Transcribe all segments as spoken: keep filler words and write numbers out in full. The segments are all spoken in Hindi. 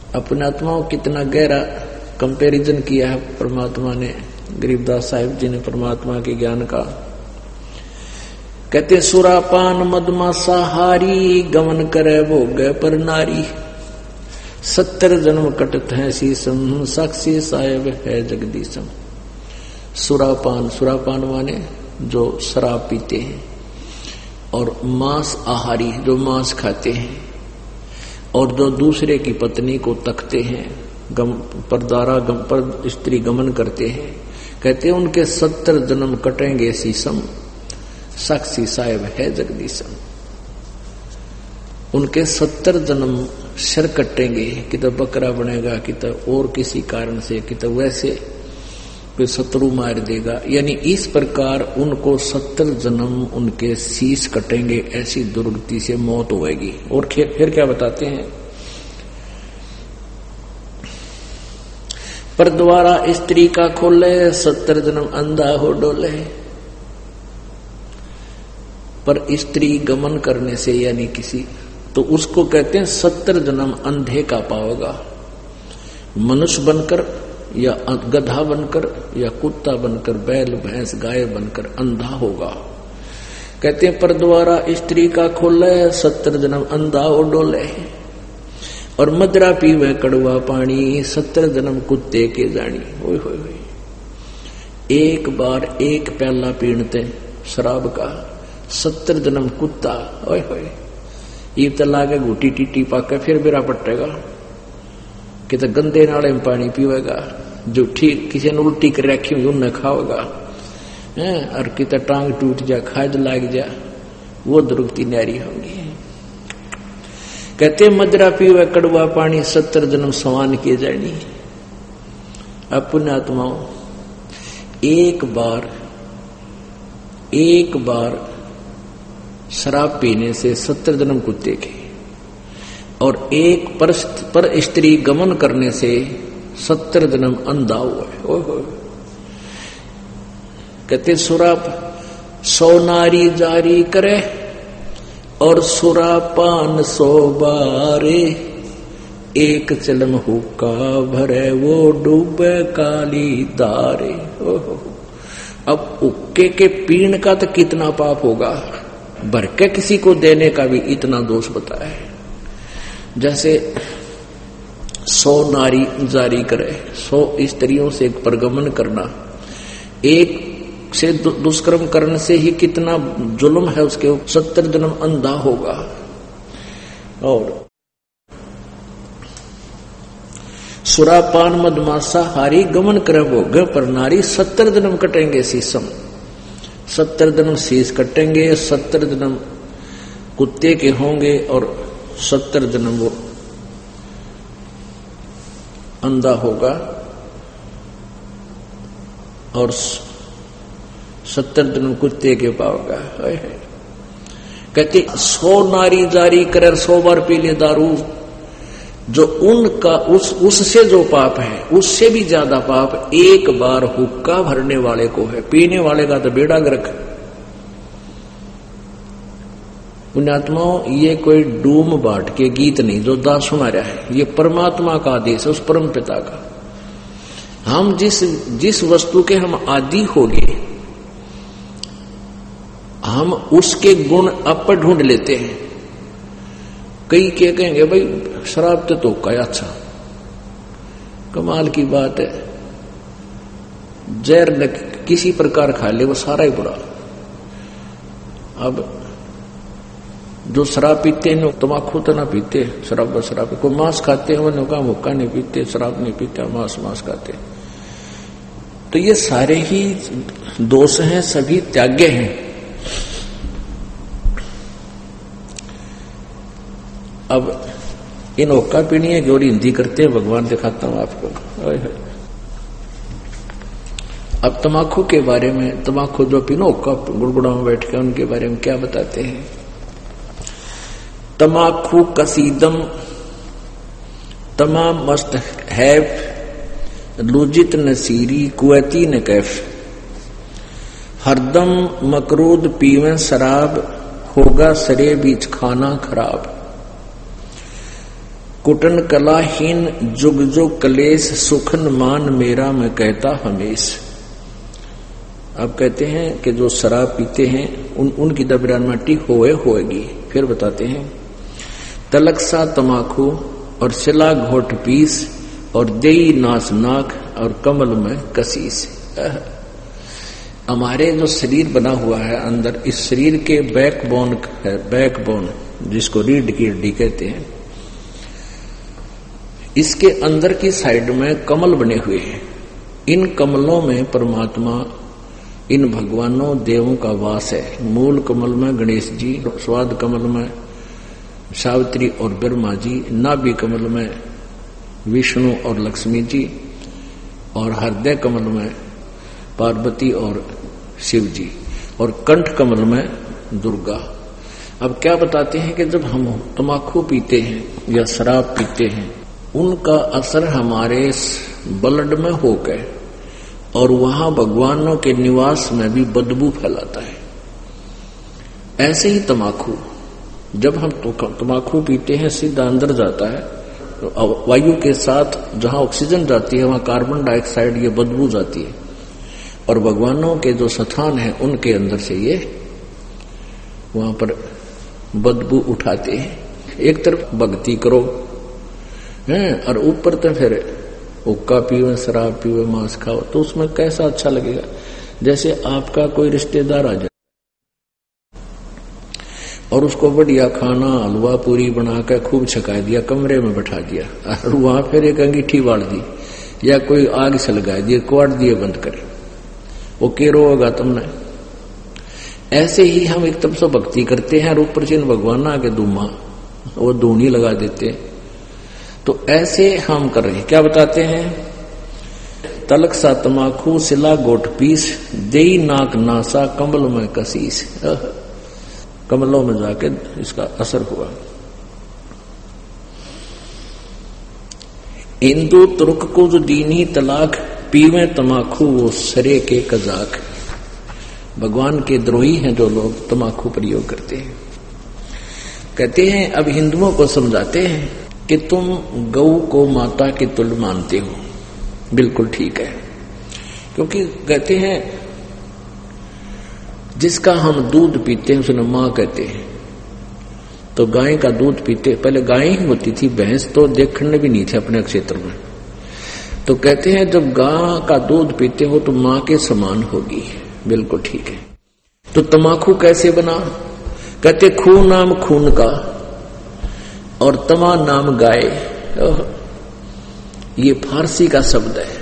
अपने आत्माओं कितना गहरा कंपैरिजन किया है परमात्मा ने, गरीबदास साहिब जी ने परमात्मा के ज्ञान का। कहते सुरापान मदमासाहारी गमन करे भोग पर नारी, सत्तर जन्म कटत है शीसम साक्षी साहेब है जगदीशम। सुरापान, सुरापान माने जो शराब पीते हैं, और मांस आहारी जो मांस खाते हैं, और जो दूसरे की पत्नी को तकते हैं, गम परदारा गम पर स्त्री गमन करते हैं, कहते हैं उनके सत्तर जन्म कटेंगे शीशम साक्षी साहेब है जगदीशम। उनके सत्तर जन्म सिर कटेंगे, कि तो बकरा बनेगा, कि तो और किसी कारण से, कि तो वैसे कोई शत्रु मार देगा। यानी इस प्रकार उनको सत्तर जन्म उनके शीश कटेंगे, ऐसी दुर्गति से मौत होगी। और फिर क्या बताते हैं, पर द्वारा स्त्री का खोले सत्तर जन्म अंधा हो डोले। पर स्त्री गमन करने से यानी किसी, तो उसको कहते हैं सत्तर जन्म अंधे का पाओगा। मनुष्य बनकर या गधा बनकर या कुत्ता बनकर, बैल भैंस गाय बनकर अंधा होगा। कहते हैं पर द्वारा स्त्री का खोले सत्तर जन्म अंधा हो डोले, और मदरा पीवे कड़वा पानी सत्तर जन्म कुत्ते के जानी। ओए होए होए, एक बार एक प्याला पीणते शराब का, सत्तर जन्म कुत्ता। ओए होए, ये तो लागे घूटी टीटी पाके फिर बिरा पटेगा, कि तो गंदे नाले में पानी पीवेगा, जो ठीक किसी ने उल्टी कर रखी हुई उन्हें खाओगा, और कि तो टांग टूट जा, खाद लाग जा, वो दुर्गति नारी होगी। कहते मदरा पीवे कड़वा पानी सत्तर जन्म समान किए जानी। अपने आत्माओं एक बार एक बार शराब पीने से सत्तर जन्म कुत्ते के, और एक पर, पर स्त्री गमन करने से सत्तर जन्म अंधा हुआ है। कहते सुराप सौ नारी जारी करे, और सुरापान सौ बारे, एक चलन हुक्का भरे वो डूबे काली दारे। ओहो, अब हुक्के के पीण का तो कितना पाप होगा, भर के किसी को देने का भी इतना दोष बताया है। जैसे सौ नारी जारी करे, सौ स्त्रियों से परगमन करना, एक से दुष्कर्म करने से ही कितना जुल्म है उसके, सत्तर जन्म अंधा होगा। और सुरापान मदमासा हारी गमन करे भोग पर नारी, सत्तर जन्म कटेंगे शीशम, सत्तर जन्म शीश कटेंगे, सत्तर जन्म कुत्ते के होंगे, और सत्तर जन्म वो अंधा होगा, और सत्तर जन्म कुत्ते के पाओगा। कहते सौ नारी जारी करे, सौ बार पी ले दारू, जो उनका उस उससे जो पाप है उससे भी ज्यादा पाप एक बार हुक्का भरने वाले को है। पीने वाले का तो बेड़ा गर्क। पुण्यात्माओं, ये कोई डूम बाट के गीत नहीं जो दास सुना रहा है, ये परमात्मा का आदेश है, उस परम पिता का। हम जिस जिस वस्तु के हम आदि हो गए, हम उसके गुण अप ढूंढ लेते हैं। कई क्या कहेंगे, भाई शराब तो तो का अच्छा, कमाल की बात है, जहर न किसी प्रकार खा ले वो सारा ही बुरा। अब जो शराब पीते हैं तम्बाकू तो ना पीते, शराब शराब कोई मांस खाते हैं, वो का मुक्का नहीं पीते, शराब नहीं पीते, मांस मांस खाते। तो ये सारे ही दोष हैं, सभी त्याग्य हैं। अब इन हुक्का पीनी है और हिंदी करते हैं, भगवान दिखाता हूं आपको। अब तम्बाकू के बारे में, तम्बाकू जो पीनो हुक्का गुड़गुड़ा में बैठ के, उनके बारे में क्या बताते हैं। तम्बाकू कसीदम तमाम मस्त हैफ, लुजित नसीरी कुवैती न कैफ, हरदम मकरूद पीवें शराब, होगा सरे बीच खाना खराब। कुटन कलाहीन जुग जो कलेश सुखन मान मेरा मैं कहता हमेश। अब कहते हैं कि जो शराब पीते हैं उन उनकी दबिरानमाटी होए होएगी। फिर बताते हैं तलक सा तमाकू और शिला घोट पीस और देई नास नाक और कमल में कसीस। हमारे जो शरीर बना हुआ है अंदर, इस शरीर के बैकबोन है, बैकबोन जिसको रीढ़ की हड्डी कहते हैं, इसके अंदर की साइड में कमल बने हुए हैं। इन कमलों में परमात्मा, इन भगवानों देवों का वास है। मूल कमल में गणेश जी, स्वाद कमल में सावित्री और ब्रह्मा जी, नाभि कमल में विष्णु और लक्ष्मी जी, और हृदय कमल में पार्वती और शिव जी, और कंठ कमल में दुर्गा। अब क्या बताते हैं कि जब हम तंबाकू पीते हैं या शराब पीते हैं, उनका असर हमारे ब्लड में होकर और वहां भगवानों के निवास में भी बदबू फैलाता है। ऐसे ही तंबाकू, जब हम तंबाकू पीते हैं सीधा अंदर जाता है, तो वायु के साथ जहां ऑक्सीजन जाती है वहां कार्बन डाइऑक्साइड ये बदबू जाती है, और भगवानों के जो स्थान है उनके अंदर से ये वहां पर बदबू उठाते हैं। एक तरफ भक्ति करो हैं और ऊपर तो फिर हुक्का पीवे, शराब पीवे, मांस खाओ, तो उसमें कैसा अच्छा लगेगा। जैसे आपका कोई रिश्तेदार आ जाए और उसको बढ़िया खाना हलवा पूरी बनाकर खूब छका दिया, कमरे में बैठा दिया और वहां फिर एक अंगीठी बाढ़ दी या कोई आग से लगा दिए, क्वाट दिए बंद करे, वो केरो होगा तुमने। ऐसे ही हम एक तरफ से भक्ति करते हैं और ऊपर से भगवान आके धूमा वो धूनी लगा देते हैं। तो ऐसे हम कर रहे हैं। क्या बताते हैं? तलक सा तमाकू सिला गोट पीस देई नाक नासा कमल में कसीस। कमलों में जाके इसका असर हुआ। हिंदू तुर्क को जो दीनी तलाक पीवे तमाकू वो सरे के कजाक। भगवान के द्रोही हैं जो लोग तमाकू प्रयोग करते हैं। कहते हैं अब हिंदुओं को समझाते हैं कि तुम गौ को माता के तुल्य मानते हो, बिल्कुल ठीक है, क्योंकि कहते हैं जिसका हम दूध पीते हैं उसे मां कहते हैं। तो गाय का दूध पीते, पहले गाय ही होती थी, भैंस तो देखने भी नहीं थे अपने क्षेत्र में। तो कहते हैं जब गाय का दूध पीते हो तो मां के समान होगी, बिल्कुल ठीक है। तो तमाकू कैसे बना? कहते खून नाम खून का और तमा नाम गाय। ये फारसी का शब्द है।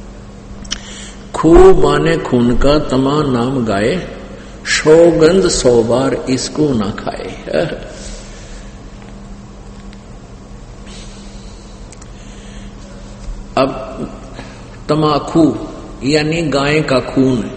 खू माने खून का, तमा नाम गाय, सौगंध सौ बार इसको ना खाए। अब तमाकू यानी गाय का खून।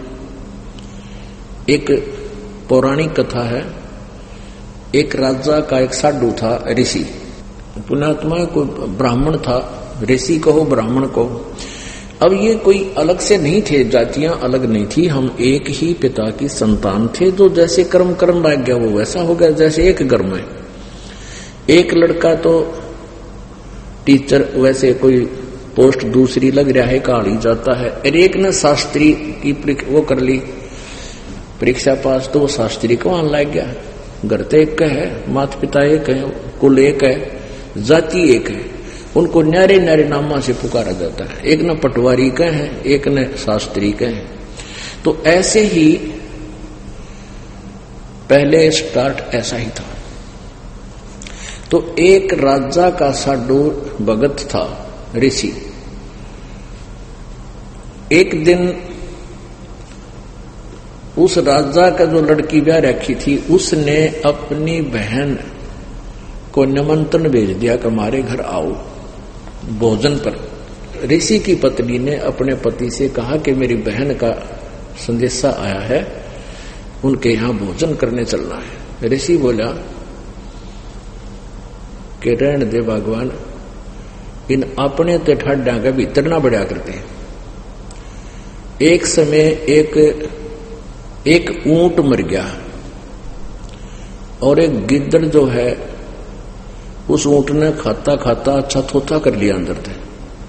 एक पौराणिक कथा है, एक राजा का एक साधु था, ऋषि, पुण्यात्मा कोई ब्राह्मण था, ऋषि कहो ब्राह्मण कहो। अब ये कोई अलग से नहीं थे, जातियां अलग नहीं थी, हम एक ही पिता की संतान थे। जो जैसे कर्म कर्म लग गया वो वैसा हो गया, जैसे एक घर में एक लड़का तो टीचर, वैसे कोई पोस्ट दूसरी लग रहा है, काढ़ी जाता है। और एक ने शास्त्री की वो कर ली परीक्षा पास, तो वो शास्त्री को वहां लग गया। घर तो एक है, माता पिता एक है, कुल एक है, जाति एक है, उनको न्यारे न्यारे नामा से पुकारा जाता है। एक न पटवारी का है, एक न शास्त्री का है। तो ऐसे ही पहले स्टार्ट ऐसा ही था। तो एक राजा का साधु भगत था, ऋषि। एक दिन उस राजा का जो लड़की ब्याह रखी थी, उसने अपनी बहन को निमंत्रण भेज दिया कि हमारे घर आओ भोजन पर। ऋषि की पत्नी ने अपने पति से कहा कि मेरी बहन का संदेशा आया है, उनके यहां भोजन करने चलना है। ऋषि बोला कि रहने दे भगवान, इन अपने तो ठाड्या के भीतर ना बढ़िया करते हैं। एक समय एक एक ऊंट मर गया और एक गिद्दड़ जो है उस ऊंट ने खाता खाता अच्छा थोथा कर लिया अंदर थे,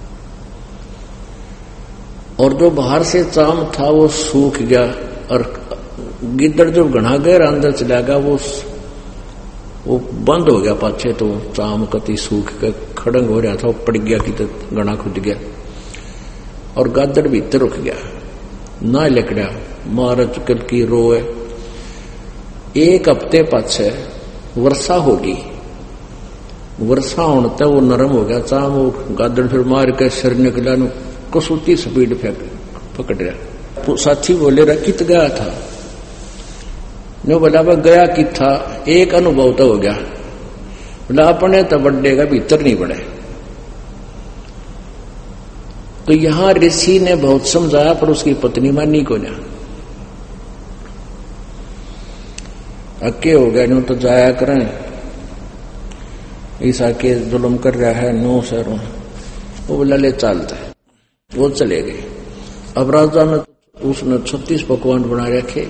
और जो बाहर से चाम था वो सूख गया, और गिद्दड़ जो घना गहरा अंदर चला गया वो वो बंद हो गया पाछे, तो चाम कति सूख के खड़ंग हो रहा था, वो पड़ गया कि तो घना खुद गया, और गादड़ भीतर रुक गया ना लकड़ा मार चुकल की रोए। एक हफ्ते पाछे वर्षा होगी, वर्षा होने तक वो नरम हो गया चाम, वो गादड़ फिर मार के सिर निकला, कसौती स्पीड फेंक पकड़ रहा। साथी बोले रहा कित गया था, नो बोला वह गया कि था, एक अनुभव तो हो गया, बोला अपने तो बड्डे का भीतर नहीं बढ़े। तो यहां ऋषि ने बहुत समझाया पर उसकी पत्नी मानी को ना, अक्के हो गया, नो तो जाया करें, ईसा के जुल्म कर रहा है नो सरों, वो बोला ले चलता है, वो चले गए। अब राजा ने उसने छत्तीस पकवान बना रखे,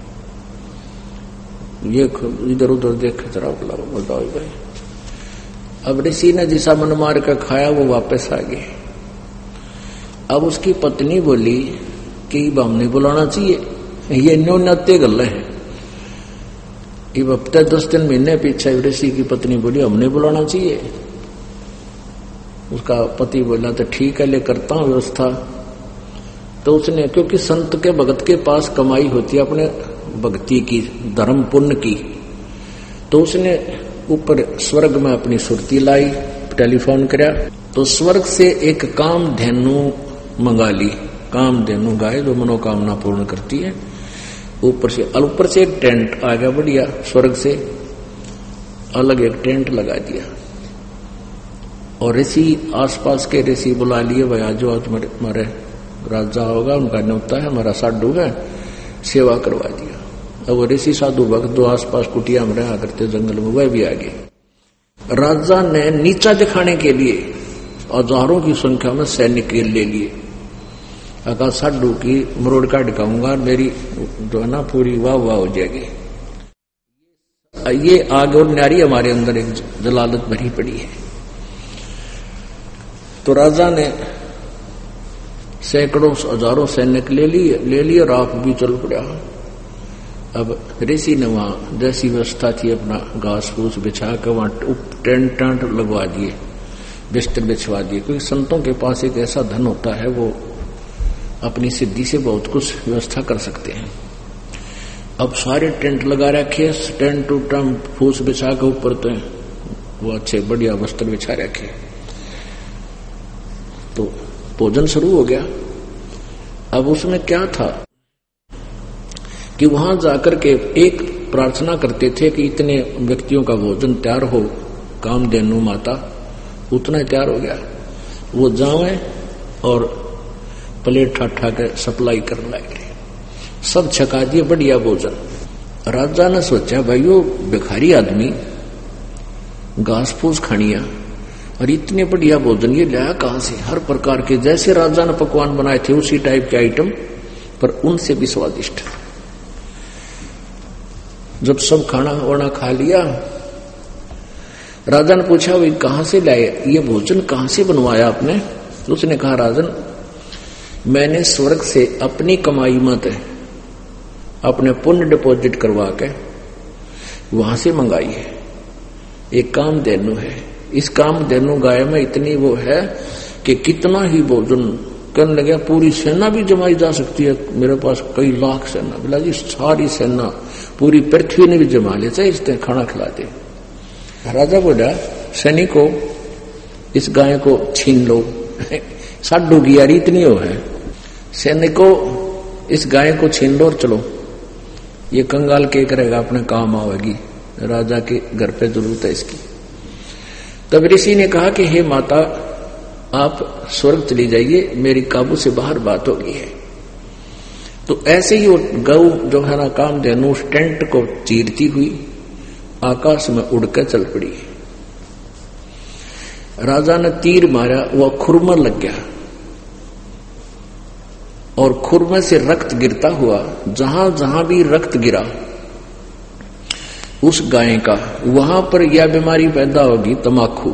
ये इधर उधर देख जरा बताओ भाई। अब ऋषि ने जिसा मन मार कर खाया वो वापस आ गए। अब उसकी पत्नी बोली कि हमने बुलाना चाहिए, ये न्यो नत्य गल है। अब हफ्ते दस दिन महीने पीछे ऋषि की पत्नी बोली हमने बुलाना चाहिए। उसका पति बोला तो ठीक है ले करता हूं व्यवस्था। तो उसने, क्योंकि संत के भगत के पास कमाई होती है अपने भक्ति की, धर्म पुण्य की, तो उसने ऊपर स्वर्ग में अपनी सुरती लाई, टेलीफोन किया, तो स्वर्ग से एक काम धेनु मंगा ली, काम धेनु गाय जो मनोकामना पूर्ण करती है। ऊपर से ऊपर से एक टेंट आ गया बढ़िया, स्वर्ग से अलग एक टेंट लगा दिया, और ऋषि आसपास के ऋषि बुला लिए, भाई आज जो तुम्हारे राजा होगा उनका न्योता है, हमारा साधु है, सेवा करवा दिया। अब वो ऋषि साधु भक्त जो आसपास कुटिया में रहा करते जंगल में, वह भी आ गए। राजा ने नीचा दिखाने के लिए हजारों की संख्या में सैनिक ले लिए। अका साधु की मरोड़ का दिखाऊंगा, मेरी जो है ना पूरी वाह वाह हो जाएगी। ये आग और नारी हमारे अंदर एक जलालत भरी पड़ी है। तो राजा ने सैकड़ों हजारों सैनिक ले लिए ले लिए राख भी चल पड़ा। अब ऋषि ने वहां जैसी व्यवस्था थी अपना घास फूस बिछा कर वहां टेंट टेंट लगवा दिए, बिस्तर बिछवा दिए, क्योंकि संतों के पास एक ऐसा धन होता है वो अपनी सिद्धि से बहुत कुछ व्यवस्था कर सकते हैं। अब सारे टेंट लगा रखे, टेंट टू टेंट फूस बिछा के ऊपर तो वो अच्छे बढ़िया वस्त्र बिछा रखे। तो भोजन शुरू हो गया। अब उसमें क्या था कि वहां जाकर के एक प्रार्थना करते थे कि इतने व्यक्तियों का भोजन तैयार हो, कामधेनु माता उतना तैयार हो गया, वो जावे और प्लेट ठा ठा के सप्लाई करने लगे, सब छका दिए बढ़िया भोजन। राजा ने सोचा भाई वो भिखारी आदमी घास फूस खानिया और इतने बढ़िया भोजन ये लाया कहां से, हर प्रकार के जैसे राजा ने पकवान बनाए थे उसी टाइप के आइटम, पर उनसे भी स्वादिष्ट। जब सब खाना वाना खा लिया, राजा ने पूछा भाई कहां से लाए ये भोजन, कहां से बनवाया आपने? तो उसने कहा राजन मैंने स्वर्ग से अपनी कमाई मत अपने पुण्य डिपॉजिट करवा के वहां से मंगाई है। एक कामधेनु है, इस कामधेनु गाय में इतनी वो है कि कितना ही भोजन करने लगे पूरी सेना भी जमाई जा सकती है। मेरे पास कई लाख सेना, बोला जी सारी सेना पूरी पृथ्वी ने भी जमा ले, चाहे इस तरह खाना खिला दे। राजा बोला सैनिकों इस गाय को छीन लो, साडू की यारी इतनी हो है, सैनिकों इस गाय को छीन लो और चलो, ये कंगाल के करेगा अपने काम आवेगी, राजा के घर पे जरूरत है इसकी। तब ऋषि ने कहा कि हे माता आप स्वर्ग चली जाइए, मेरी काबू से बाहर बात हो गई है। तो ऐसे ही वो गौ जो है ना कामधेनु उस टेंट को चीरती हुई आकाश में उड़कर चल पड़ी। राजा ने तीर मारा, वह खुरमा लग गया और खुरमे से रक्त गिरता हुआ जहां जहां भी रक्त गिरा उस गाय का, वहां पर यह बीमारी पैदा होगी तमाकू।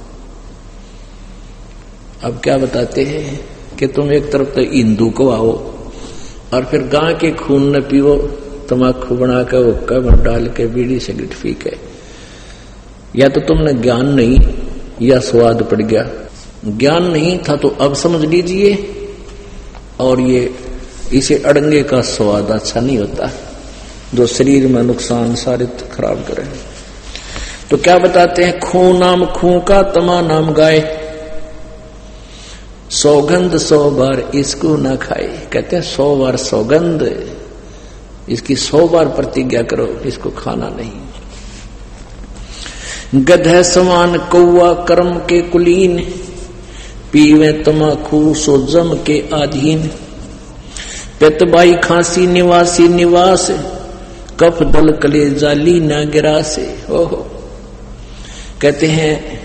अब क्या बताते हैं कि तुम एक तरफ तो हिंदू को आओ और फिर गाय के खून न पियो, तमाकू बनाकर हुक्का में डाल के बीड़ी सिगरेट पी के। या तो तुमने ज्ञान नहीं या स्वाद पड़ गया। ज्ञान नहीं था तो अब समझ लीजिए, और ये इसे अड़ंगे का स्वाद अच्छा नहीं होता जो शरीर में नुकसान सारे खराब करे। तो क्या बताते हैं, खू नाम खू का, तमा नाम गाय, सौगंध सौ बार इसको ना खाए। कहते हैं सौ बार सौगंध, इसकी सौ बार प्रतिज्ञा करो, इसको खाना नहीं। गधे समान कौआ कर्म के कुलीन, पीवे तमाकू सो जम के आधीन। पेतबाई खांसी निवासी निवास, कफ दल कले जाली न गिरा से। ओहो, कहते हैं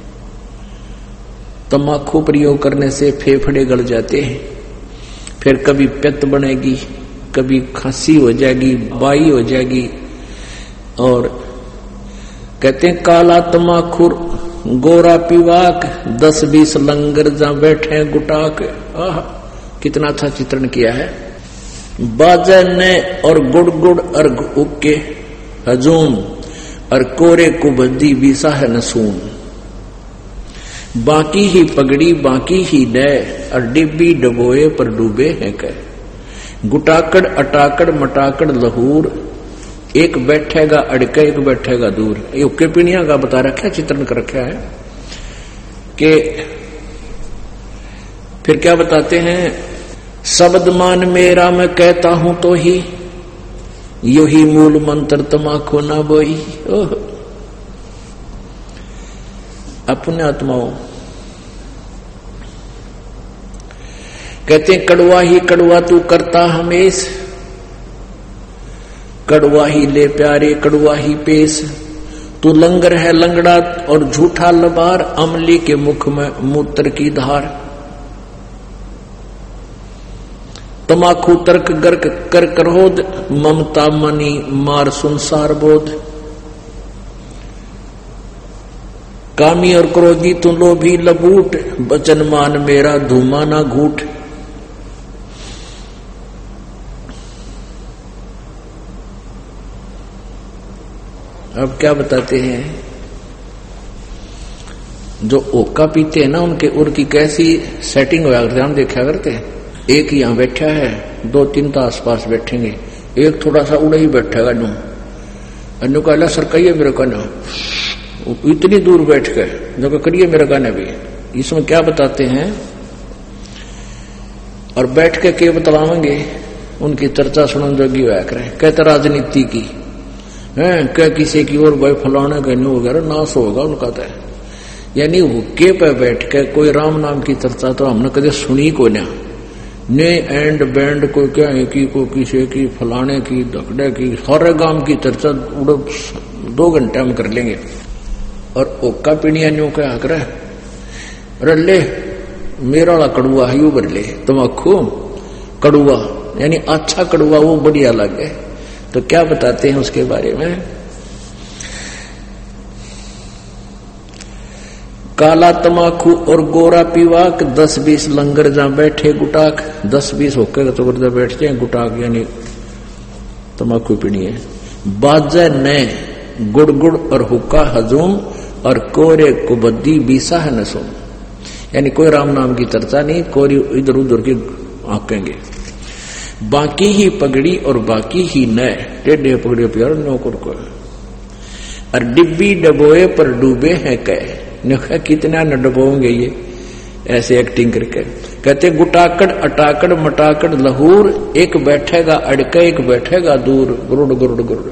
तमाकू प्रयोग करने से फेफड़े गल जाते हैं, फिर कभी पित्त बनेगी, कभी खांसी हो जाएगी, बाई हो जाएगी। और कहते हैं काला तमाखुर गोरा पिवाक, दस बीस लंगर जा बैठे गुटाक। आह, कितना अच्छा चित्रण किया है। बाजा ने और गुड़ गुड़ अर्घ उके हजूम, और कोरे कुबद्दी बीसा है नसून। बाकी ही पगड़ी बाकी ही डय, और डिब्बी डबोए पर डूबे हैं कह। गुटाकड़ अटाकड़ मटाकड़ लहूर, एक बैठेगा अड़के एक बैठेगा दूर। ये उक्के पीणिया का बता रखा है, चित्रण कर रखा है कि फिर क्या बताते हैं, शब्द मान मेरा मैं कहता हूं तो ही, यो ही मूल मंत्र तमाकू ना बोई। ओह, अपने आत्माओं कहते हैं कड़वा ही कड़वा तू करता हमेश, कड़वा ही ले प्यारे कड़वा ही पेश। तू लंगर है लंगड़ा और झूठा लबार, अमली के मुख में मूत्र की धार। तमाकू तर्क गर्क कर करोध, ममता मनी मार संसार बोध। कामी और क्रोधी तू लोभी लबूट, बचन मान मेरा धूमा ना घूट। अब क्या बताते हैं, जो ओका पीते हैं ना उनके उनकी कैसी सेटिंग होया करते हम देखा करते हैं। एक यहां बैठा है, दो तीन तो आसपास बैठेंगे, एक थोड़ा सा उड़े ही बैठेगा नू अन्नू का सर कहिए मेरे का ना, इतनी दूर बैठ के जो करिए मेरे का ना भी। इसमें क्या बताते हैं, और बैठ के के बतलावेंगे उनकी चर्चा सुनन जोगी होया करें। कहते राजनीति की है, क्या किसी की और भाई फलाने का न्यू वगैरह नाश होगा उनका तो। यानी हुक्के पे बैठ के कोई राम नाम की चर्चा तो हमने कभी सुनी को ना, ने एंड बैंड को क्या है कि को किसी की फलाने की दकड़े की सारे गांव की चर्चा उड़ो दो घंटे हम कर लेंगे। और ओका पीणिया न्यू क्या कर रले मेरा वाला कड़ुआ है यू भर ले, तमाकू कड़ुआ यानी अच्छा कड़ुआ वो बढ़िया लगे। तो क्या बताते हैं उसके बारे में, काला तमाकू और गोरा पीवाक, दस बीस लंगर जहां बैठे गुटाक। दस बीस होकर तो गुर्दा बैठ जाए गुटाक यानी तमाकू पीनी है। बाजा ने गुड़ गुड़ और हुक्का हजूम, और कोरे कुबद्दी बीसा है नसूम। यानी कोई राम नाम की चर्चा नहीं, कोई इधर उधर की आंकेंगे। बाकी ही पगड़ी और बाकी ही नए, टेढ़े पगड़े प्यार नौकर को। और डिब्बी डबोए पर डूबे हैं कह, ने कितना न डबोंगे ये ऐसे एक्टिंग करके। कहते गुटाकड़ अटाकड़ मटाकड़ लहूर, एक बैठेगा अड़के एक बैठेगा दूर। गुरुड़ गुरुड़ गुरुड़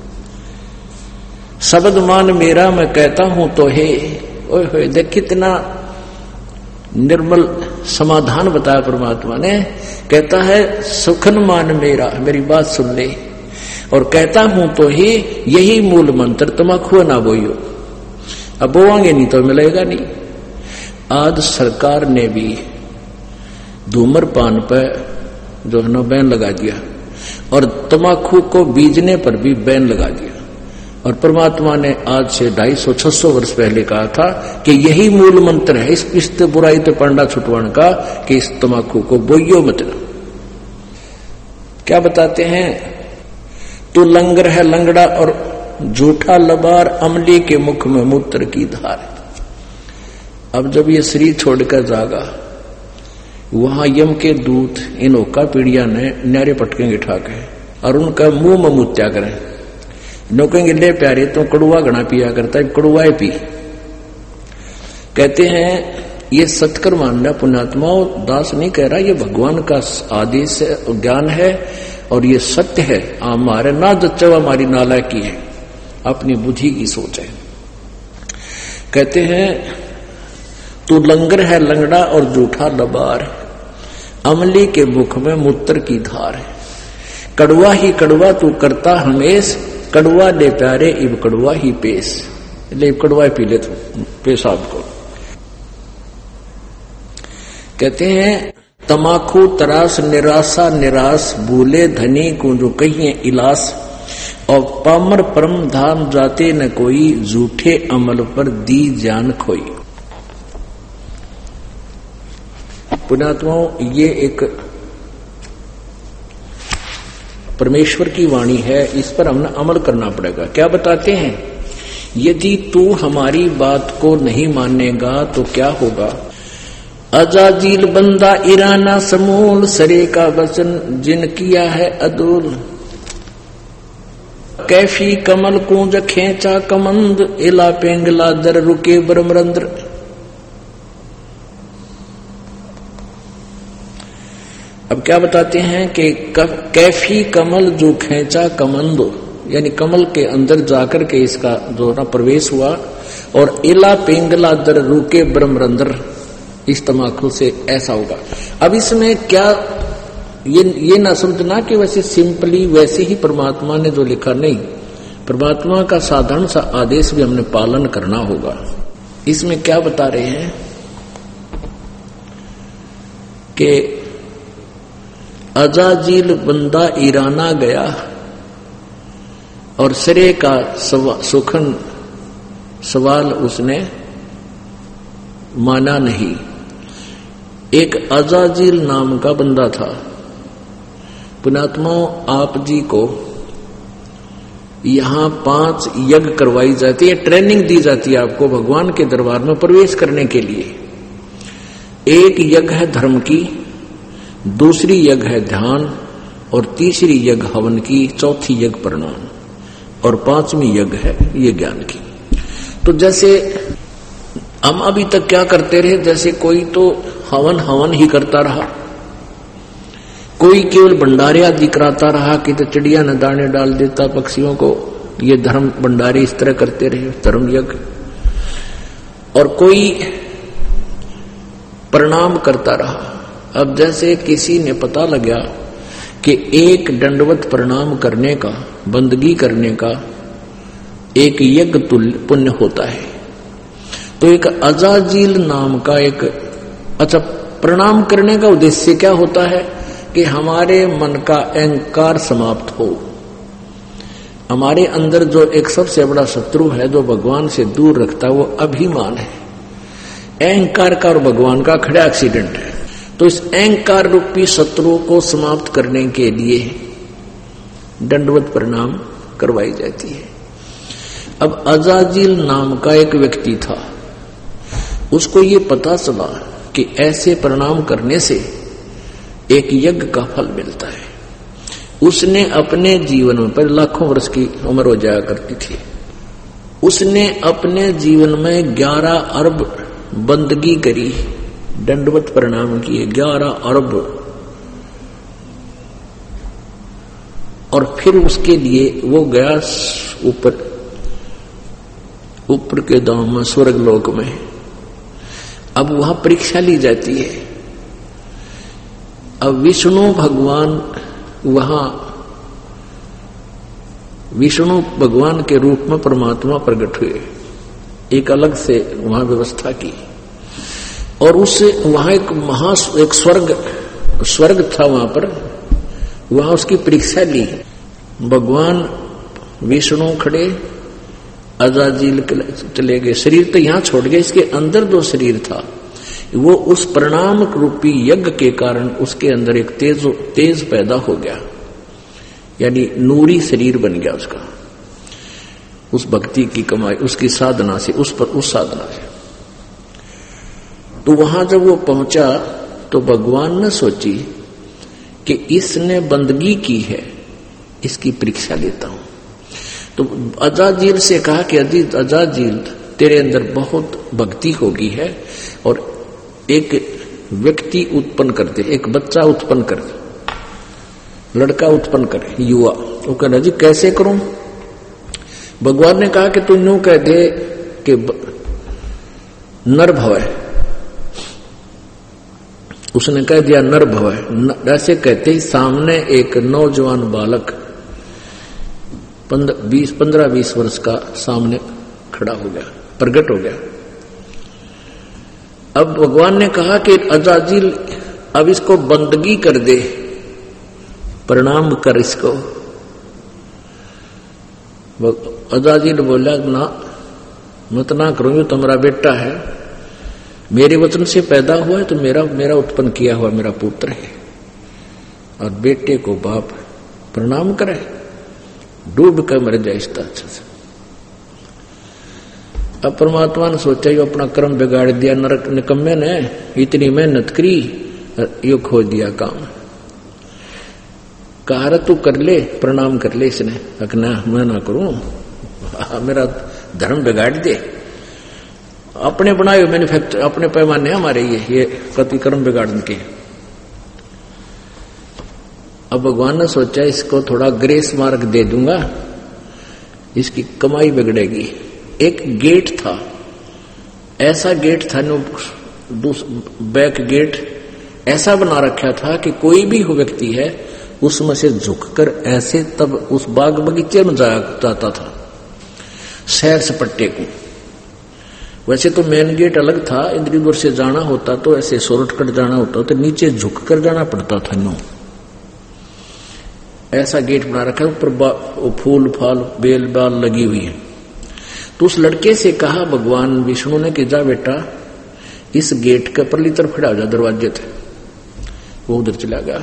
शब्द मान मेरा मैं कहता हूं तो हे। ओए होए देख कितना निर्मल समाधान बताया परमात्मा ने। कहता है सुखन मान मेरा, मेरी बात सुन ले, और कहता हूं तो ही यही मूल मंत्र, तमाकू ना बोइयो। अब बोवांगे नहीं तो मिलेगा नहीं। आज सरकार ने भी धूम्रपान पर जो है ना बैन लगा दिया, और तमाकू को बीजने पर भी बैन लगा दिया। और परमात्मा ने आज से ढाई सौ छह सौ वर्ष पहले कहा था कि यही मूल मंत्र है इस पिस्त बुराई तो पंडा छुटवाण का कि इस तमाकू को बोइयो मत। क्या बताते हैं? तू लंगर है लंगड़ा और झूठा लबार, अमली के मुख में मूत्र की धार। अब जब ये शरीर छोड़कर जागा, वहां यम के दूत इन ओका पीड़िया ने न्यारे पटकेंगे ठाके और उनका मुंह में मुत्या करें। नोकेंगे ले प्यारे तो कड़ुआ घना पिया करता है, कड़ुआ पी। कहते हैं ये सत्कर मानना पुण्यात्माओं, दास नहीं कह रहा, ये भगवान का आदेश है, ज्ञान है और ये सत्य है। हमारे ना जच्चा हमारी नाला की है, अपनी बुद्धि की सोच है। कहते हैं तू लंगर है लंगड़ा और झूठा लबार, अमली के मुख में मूत्र की धार है। कड़वा ही कड़वा तू करता हमेश, कड़वा ले प्यारे इब कड़वा ही पेश। ले कड़वा पी ले तू पेशाब को। कहते हैं तमाकू तरास निराशा निराश, भूले धनी को जो कहिए इलास, और पामर परम धाम जाते न कोई, झूठे अमल पर दी जान खोई। पुण्यात्माओं, ये एक परमेश्वर की वाणी है, इस पर हमने अमल करना पड़ेगा। क्या बताते हैं? यदि तू हमारी बात को नहीं मानेगा तो क्या होगा? अजाजील बंदा ईराना समूल, सरे का वचन जिन किया है अदूल। कैफी कमल कूंज खेचा कमंद, इला पेंगला दर रुके ब्रह्मरंद्र। अब क्या बताते हैं कि कैफी कमल जो खेचा कमंदो, यानी कमल के अंदर जाकर के इसका जो ना प्रवेश हुआ, और इला पेंगला दर रुके ब्रह्मरंद्र, इस तमाकू से ऐसा होगा। अब इसमें क्या ये ये ना समझना कि वैसे सिंपली वैसे ही परमात्मा ने जो लिखा, नहीं, परमात्मा का साधारण सा आदेश भी हमने पालन करना होगा। इसमें क्या बता रहे हैं कि अजाजील बंदा ईराना गया और सिरे का सुखन सवाल उसने माना नहीं। एक अजाजील नाम का बंदा था। पुण्यात्माओं, आप जी को यहां पांच यज्ञ करवाई जाती है, ट्रेनिंग दी जाती है आपको भगवान के दरबार में प्रवेश करने के लिए। एक यज्ञ है धर्म की, दूसरी यज्ञ है ध्यान, और तीसरी यज्ञ हवन की, चौथी यज्ञ प्रणाम, और पांचवी यज्ञ है ये ज्ञान की। तो जैसे हम अभी तक क्या करते रहे, जैसे कोई तो हवन हवन ही करता रहा, कोई केवल भंडारे आदि कराता रहा कि तो चिड़िया न दाने डाल देता पक्षियों को, ये धर्म भंडारे इस तरह करते रहे, धर्म यज्ञ। और कोई प्रणाम करता रहा। अब जैसे किसी ने पता लगा कि एक दंडवत प्रणाम करने का, बंदगी करने का एक यज्ञ तुल्य पुण्य होता है, तो एक अजाजील नाम का एक, अच्छा, प्रणाम करने का उद्देश्य क्या होता है कि हमारे मन का अहंकार समाप्त हो। हमारे अंदर जो एक सबसे बड़ा शत्रु है जो भगवान से दूर रखता है, वो अभिमान है। अहंकार का और भगवान का खड़ा एक्सीडेंट है। तो इस अहंकार रूपी शत्रु को समाप्त करने के लिए दंडवत प्रणाम करवाई जाती है। अब अजाजील नाम का एक व्यक्ति था, उसको ये पता चला कि ऐसे प्रणाम करने से एक यज्ञ का फल मिलता है। उसने अपने जीवन में, पर लाखों वर्ष की उम्र हो जाया करती थी, उसने अपने जीवन में ग्यारह अरब बंदगी करी, दंडवत प्रणाम किए ग्यारह अरब, और फिर उसके लिए वो गया ऊपर ऊपर के दाम में, स्वर्ग लोक में। अब वहां परीक्षा ली जाती है। अब विष्णु भगवान वहां, विष्णु भगवान के रूप में परमात्मा प्रकट हुए, एक अलग से वहां व्यवस्था की, और उससे वहां एक महा एक स्वर्ग स्वर्ग था, वहां पर वहां उसकी परीक्षा ली। भगवान विष्णु खड़े अजाजील चले गए, शरीर तो यहां छोड़ गए, इसके अंदर जो शरीर था वो उस परिणाम रूपी यज्ञ के कारण उसके अंदर एक तेज तेज पैदा हो गया, यानी नूरी शरीर बन गया उसका, उस भक्ति की कमाई, उसकी साधना से, उस पर उस साधना से। तो वहां जब वो पहुंचा तो भगवान ने सोची कि इसने बंदगी की है, इसकी परीक्षा लेता हूं। तो अजाजील से कहा कि अजीत अजाजील, तेरे अंदर बहुत भक्ति होगी है, और एक व्यक्ति उत्पन्न कर दे, एक बच्चा उत्पन्न कर दे, लड़का उत्पन्न करे, युवा। वो कहना जी कैसे करूं? भगवान ने कहा कि तू यूं कह दे कि नर भव है। उसने कह दिया नर भव है। ऐसे कहते ही सामने एक नौजवान बालक बीस पंद्रह बीस वर्ष का सामने खड़ा हो गया, प्रकट हो गया। अब भगवान ने कहा कि अजाजील अब इसको बंदगी कर दे, प्रणाम कर इसको। अजाजील बोला ना, मत ना करूंगी, तुम्हारा बेटा है, मेरे वचन से पैदा हुआ है, तो मेरा मेरा उत्पन्न किया हुआ मेरा पुत्र है, और बेटे को बाप प्रणाम करे, डूब कर मर जाए इसका अच्छा से। अब परमात्मा ने सोचा यो अपना कर्म बिगाड़ दिया, नरक निकम्मे ने इतनी मेहनत करी, यो खो दिया काम। कहा तू कर ले, प्रणाम कर ले। इसने अकना मैं ना करूं, मेरा धर्म बिगाड़ दे। अपने बनाए हुए मैन्युफैक्चर, अपने पैमाने हमारे ये ये कति कर्म बिगाड़ने के। अब भगवान ने सोचा इसको थोड़ा ग्रेस मार्क दे दूंगा, इसकी कमाई बिगड़ेगी। एक गेट था, ऐसा गेट था, बैक गेट ऐसा बना रखा था कि कोई भी व्यक्ति है उसमें से झुककर ऐसे तब उस बाग बगीचे में जाता था, सैर सपट्टे को। वैसे तो मेन गेट अलग था, इंद्रपुर से जाना होता तो ऐसे शॉर्टकट जाना होता तो नीचे झुककर जाना पड़ता था। नो ऐसा गेट बना रखा, ऊपर फूल फाल बेल बाल लगी हुई है। तो उस लड़के से कहा भगवान विष्णु ने कि जा बेटा इस गेट के परली तरफ खड़ा हो जा, दरवाजे थे। वो उधर चला गया।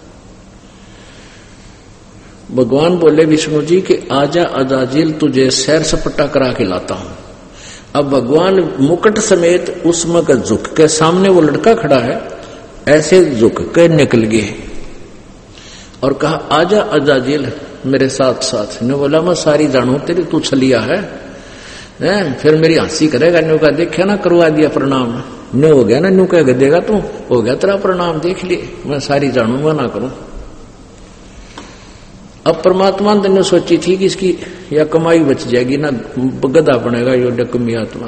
भगवान बोले विष्णु जी कि आजा अजाजील, तुझे सैर सपट्टा करा के लाता हूं। अब भगवान मुकुट समेत उसमें का झुक के, सामने वो लड़का खड़ा है, ऐसे झुक के निकल गए और कहा आजा अजाजील मेरे साथ साथ। ने बोला मैं सारी जानू तेरी, तू छलिया है, है? फिर मेरी हंसी करेगा। न्यू का देखा ना, करवा दिया प्रणाम, न्यू हो गया ना, न्यू कह देगा तू हो गया तेरा प्रणाम, देख लिए मैं सारी जानूंगा ना करूं। अब परमात्मा ने सोची थी कि इसकी या कमाई बच जाएगी ना, गधा बनेगा यो डकमी आत्मा।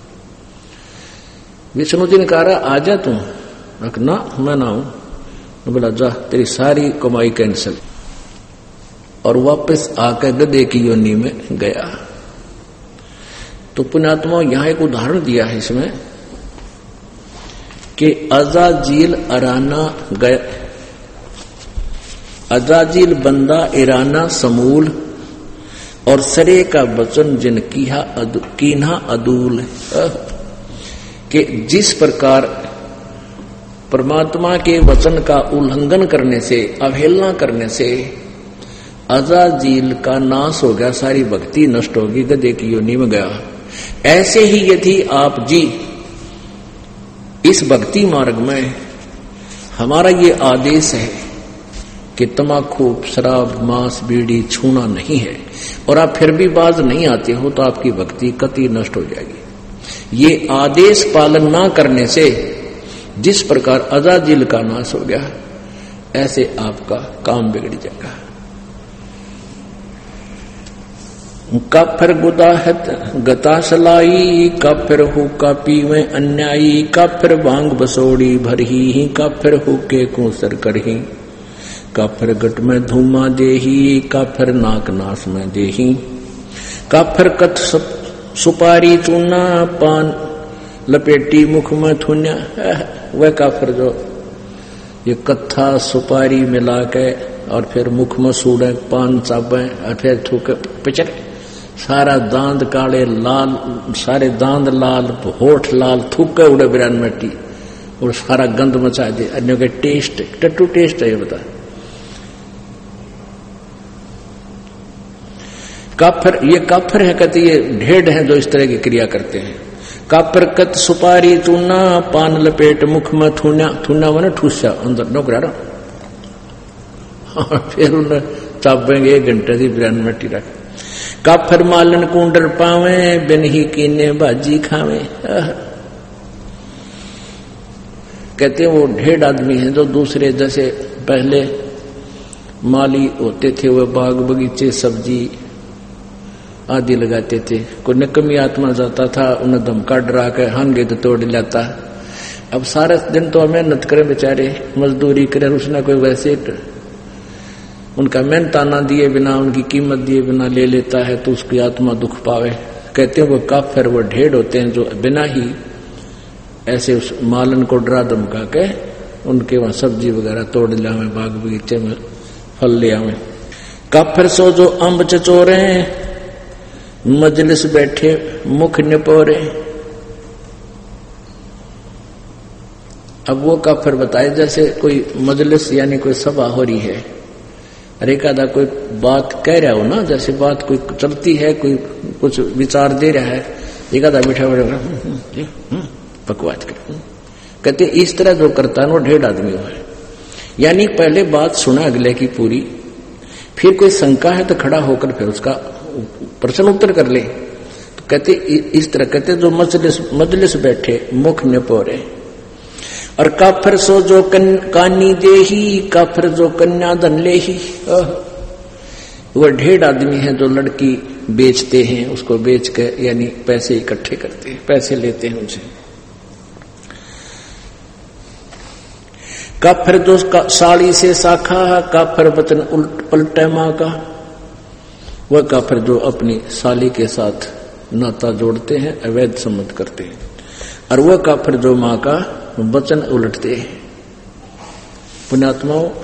विष्णु जी ने कहा आजा तू, ना मैं ना हूं। बोला जा तेरी सारी कमाई कैंसिल, और वापस आकर गधे की योनि में गया। तो पुण्यात्मा यहां एक उदाहरण दिया है इसमें कि अजाजील अराना गया, अजाजील बंदा इराना समूल, और सरे का वचन जिन किहा अदु, कीन्हा अदूल। कि जिस प्रकार परमात्मा के वचन का उल्लंघन करने से, अवहेलना करने से अजाजील का नाश हो गया, सारी भक्ति नष्ट होगी, गधे की योनि में गया। ऐसे ही यदि आप जी इस भक्ति मार्ग में, हमारा ये आदेश है कि तम्बाकू शराब मांस बीड़ी छूना नहीं है, और आप फिर भी बाज नहीं आते हो, तो आपकी भक्ति कतई नष्ट हो जाएगी। ये आदेश पालन ना करने से जिस प्रकार अजाजील का नाश हो गया, ऐसे आपका काम बिगड़ जाएगा। काफिर गुदाहत गताशलाई, काफिर हो कापी में अन्यायी, काफिर भांग बसोड़ी भरही, काफिर हो के कोसर करही, काफिर गट में धूमा देही, काफिर नाक नाश में देही, काफिर कथ सुपारी चूना, पान लपेटी मुख में थुन्या। वह काफिर जो ये कत्था सुपारी मिला के और फिर मुख में सूड़े, पान चाबे और फिर थूके पिचर, सारा दांत काले लाल, सारे दांत लाल, होठ लाल, थूके उड़े बिरान मिट्टी और सारा गंद मचा दे। अन्यों के टेस्ट टट्टू टेस्ट है ये बता। काफर, ये काफर है कहते, ये ढेड है जो इस तरह की क्रिया करते हैं। काफर कत सुपारी चूना, पान लपेट मुख में थूना, थूना मैंने ठूसा अंदर नौकरा रहा, फिर उन्हें चापेंगे एक घंटे की बिरान मिट्टी रख। काफर मालन कुंडर पावे, बिन ही कीने बाजी खावे। कहते हैं वो ढेड आदमी है जो दूसरे जैसे पहले माली होते थे, वो बाग बगीचे सब्जी आदि लगाते थे। कोई निकमी आत्मा जाता था, उन्हें धमका डरा के हांगे तो तोड़ लाता। अब सारा दिन तो मेहनत करे बेचारे, मजदूरी करे, उसने कोई वैसे उनका मेहनताना दिए बिना, उनकी कीमत दिए बिना ले लेता है तो उसकी आत्मा दुख पावे। कहते हैं वो काफिर, वो ढेड होते हैं जो बिना ही ऐसे उस मालन को डरा धमका के उनके वहां सब्जी वगैरह तोड़ लावे, बाग बगीचे में फल ले आवे। काफिर सो जो अम्ब चचोरे, मजलिस बैठे मुख निपोरे। अब वो काफिर बताए जैसे कोई मजलिस यानी कोई सभा हो रही है, अरे एकादा कोई बात कह रहा हो ना, जैसे बात कोई चलती है, कोई कुछ विचार दे रहा है, एकादा बैठा बैठा बकवास कर। कहते इस तरह जो करता है वो ढेड आदमी हो है। यानी पहले बात सुना अगले की पूरी, फिर कोई शंका है तो खड़ा होकर फिर उसका प्रश्न उत्तर कर ले। तो कहते इस तरह कहते जो मजलिस मजलिस बैठे मुख निपोरे। और काफिर सो जो कन, कानी दे ही, काफिर जो कन्या धन ले ही। वह ढेड आदमी है जो लड़की बेचते हैं, उसको बेच के यानी पैसे इकट्ठे करते हैं, पैसे लेते हैं उनसे। काफिर जो साड़ी से साखा, काफिर वचन उल्ट पलटे माँ का। वह काफिर जो अपनी साली के साथ नाता जोड़ते हैं, अवैध संबंध करते हैं। और वह काफिर जो माँ का वचन उलटते हैं। पुण्यात्माओं,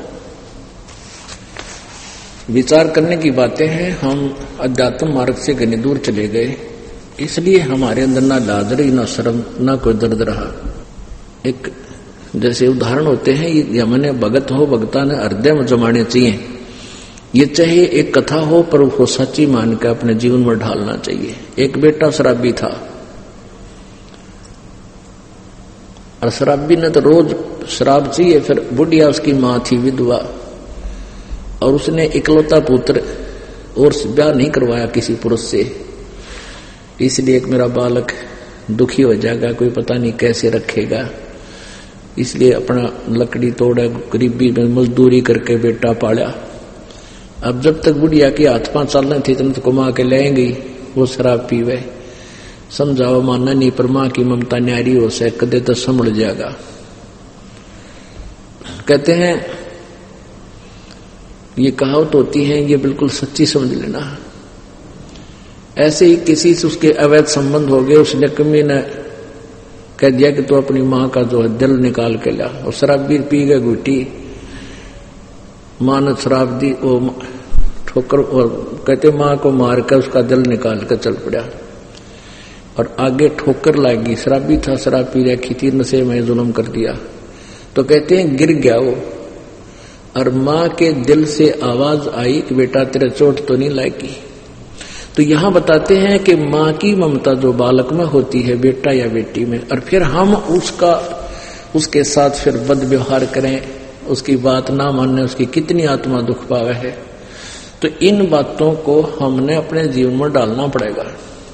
विचार करने की बातें हैं। हम अध्यात्म मार्ग से घनी दूर चले गए, इसलिए हमारे अंदर ना लाज रही, ना शर्म, ना कोई दर्द रहा। एक जैसे उदाहरण होते हैं, ये मैंने भगत हो, भगता ने हृदय में जमाने चाहिए। ये चाहे एक कथा हो पर उसको सच्ची मान के अपने जीवन में ढालना चाहिए। एक बेटा शराबी था, और शराबी ने तो रोज शराब चाहिए। फिर बुढ़िया उसकी माँ थी विधवा, और उसने इकलौता पुत्र और ब्याह नहीं करवाया किसी पुरुष से, इसलिए एक मेरा बालक दुखी हो जाएगा, कोई पता नहीं कैसे रखेगा, इसलिए अपना लकड़ी तोड़ा, गरीबी में मजदूरी करके बेटा पाला। अब जब तक बुढ़िया की हाथ पांच चलने थी तब तो कमा के लाएंगी, वो शराब पीवे। समझाओ माना नहीं, पर मां की ममता न्यारी हो से कदे तो संभल जाएगा। कहते हैं ये कहावत होती है, ये बिल्कुल सच्ची समझ लेना। ऐसे ही किसी से उसके अवैध संबंध हो गए, उसने कमी ने कह दिया कि तो अपनी मां का जो है दिल निकाल के ला, और शराब भी पी गए घुटी, मां ने शराब दी, वो ठोकर, और कहते मां को मार कर उसका दिल निकाल कर चल पड़ा, और आगे ठोकर लगी। शराबी था, शराब पी रखी थी, नशे में जुल्म कर दिया। तो कहते हैं गिर गया वो, और मां के दिल से आवाज आई कि बेटा तेरे चोट तो नहीं लागी। तो यहां बताते हैं कि मां की ममता जो बालक में होती है, बेटा या बेटी में, और फिर हम उसका उसके साथ फिर बद व्यवहार करें, उसकी बात ना मानने, उसकी कितनी आत्मा दुख पावे है। तो इन बातों को हमने अपने जीवन में डालना पड़ेगा।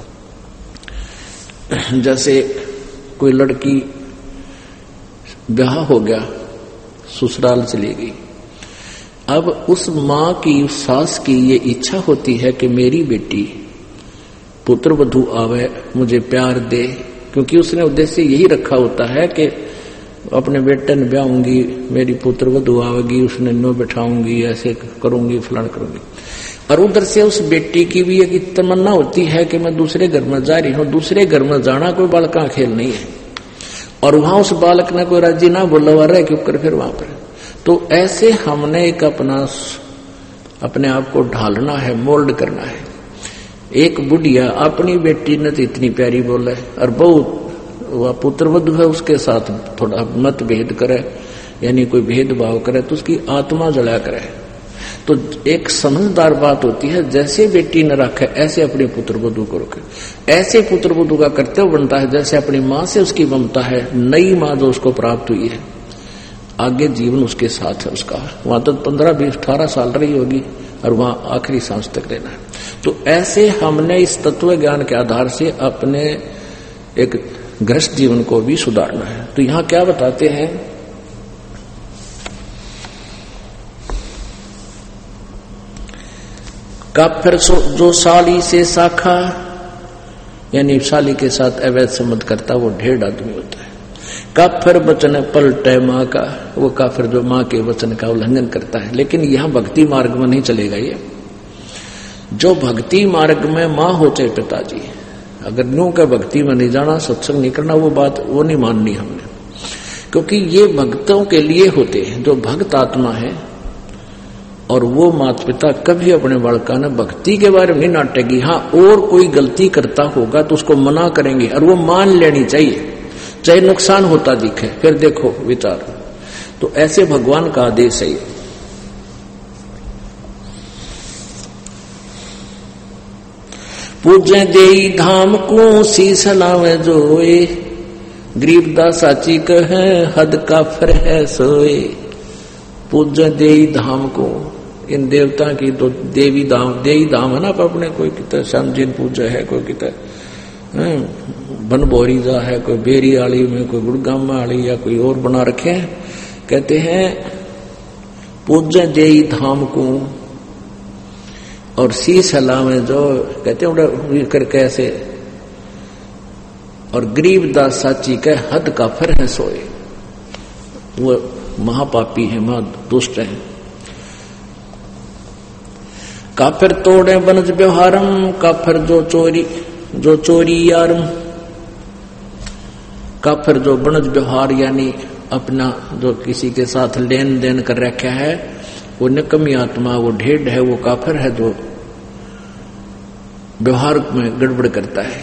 जैसे कोई लड़की ब्याह हो गया, ससुराल चली गई, अब उस माँ की, उस सास की ये इच्छा होती है कि मेरी बेटी पुत्र वधू आवे, मुझे प्यार दे, क्योंकि उसने उद्देश्य यही रखा होता है कि अपने बेटे ने ब्याहूंगी, मेरी पुत्र वधू आवेगी, उसने नो बैठाऊंगी, ऐसे करूंगी, फलान करूंगी। और उधर से उस बेटी की भी एक तमन्ना होती है कि मैं दूसरे घर में जा रही हूं। दूसरे घर में जाना कोई बालक का खेल नहीं है, और वहां उस बालक ने कोई राजी ना बोला हुआ रहे क्यों कर फिर वहां पर। तो ऐसे हमने एक अपना अपने आप को ढालना है, मोल्ड करना है। एक बुढ़िया अपनी बेटी ने तो इतनी प्यारी बोले और बहुत वह पुत्र वधु है उसके साथ थोड़ा मतभेद करे यानी कोई भेदभाव करे तो उसकी आत्मा जला करे। तो एक समझदार बात होती है, जैसे बेटी न रखे ऐसे अपने पुत्र वधु को रखे। ऐसे पुत्र वधु का कर्तव्य बनता है जैसे अपनी माँ से उसकी ममता है, नई माँ जो उसको प्राप्त हुई है, आगे जीवन उसके साथ है उसका। वहां तो पंद्रह बीस अठारह साल रही होगी और वहां आखिरी सांस तक रहना है। तो ऐसे हमने इस तत्व ज्ञान के आधार से अपने एक गृहस्थ जीवन को भी सुधारना है। तो यहां क्या बताते हैं, काफिर जो साली से शाखा यानी साली के साथ अवैध संबंध करता वो ढेर आदमी होता है। काफिर वचन पलटे माँ का, वो काफिर जो माँ के वचन का उल्लंघन करता है। लेकिन यहां भक्ति मार्ग में नहीं चलेगा। ये जो भक्ति मार्ग में माँ होते पिताजी, अगर न्यू का भक्ति में नहीं जाना, सत्संग नहीं करना, वो बात वो नहीं माननी हमने, क्योंकि ये भक्तों के लिए होते हैं जो भक्त आत्मा है। और वो माता पिता कभी अपने बालका ने भक्ति के बारे में नहीं नाटेगी। हाँ, और कोई गलती करता होगा तो उसको मना करेंगे और वो मान लेनी चाहिए, चाहे नुकसान होता दिखे, फिर देखो विचार। तो ऐसे भगवान का आदेश है। पूजे देई धाम को शीस लावे जोए, गरीबदास साची कहे हद काफिर है सोए। पूजे देई धाम को, इन देवता की तो देवी धाम, देवी धाम है ना, अपने कोई कितना श्याम जी पूजा है, कोई कितना बनभोरी जा है, कोई बेरी आली में, कोई गुड़गामा आली या कोई और बना रखे हैं। कहते हैं पूजे देई धाम को और शीश हलावे जो, कहते हैं करके ऐसे। और गरीबदास साची के हद काफिर है सोए, वो महापापी है, महा दुष्ट है। काफिर तोड़े बनज व्यवहारम, काफिर जो चोरी जो चोरी यारम। काफिर जो बनज व्यवहार यानी अपना जो किसी के साथ लेन देन कर रखा है, वो निकम्मी आत्मा, वो ढेढ़ है, वो काफिर है जो व्यवहार में गड़बड़ करता है।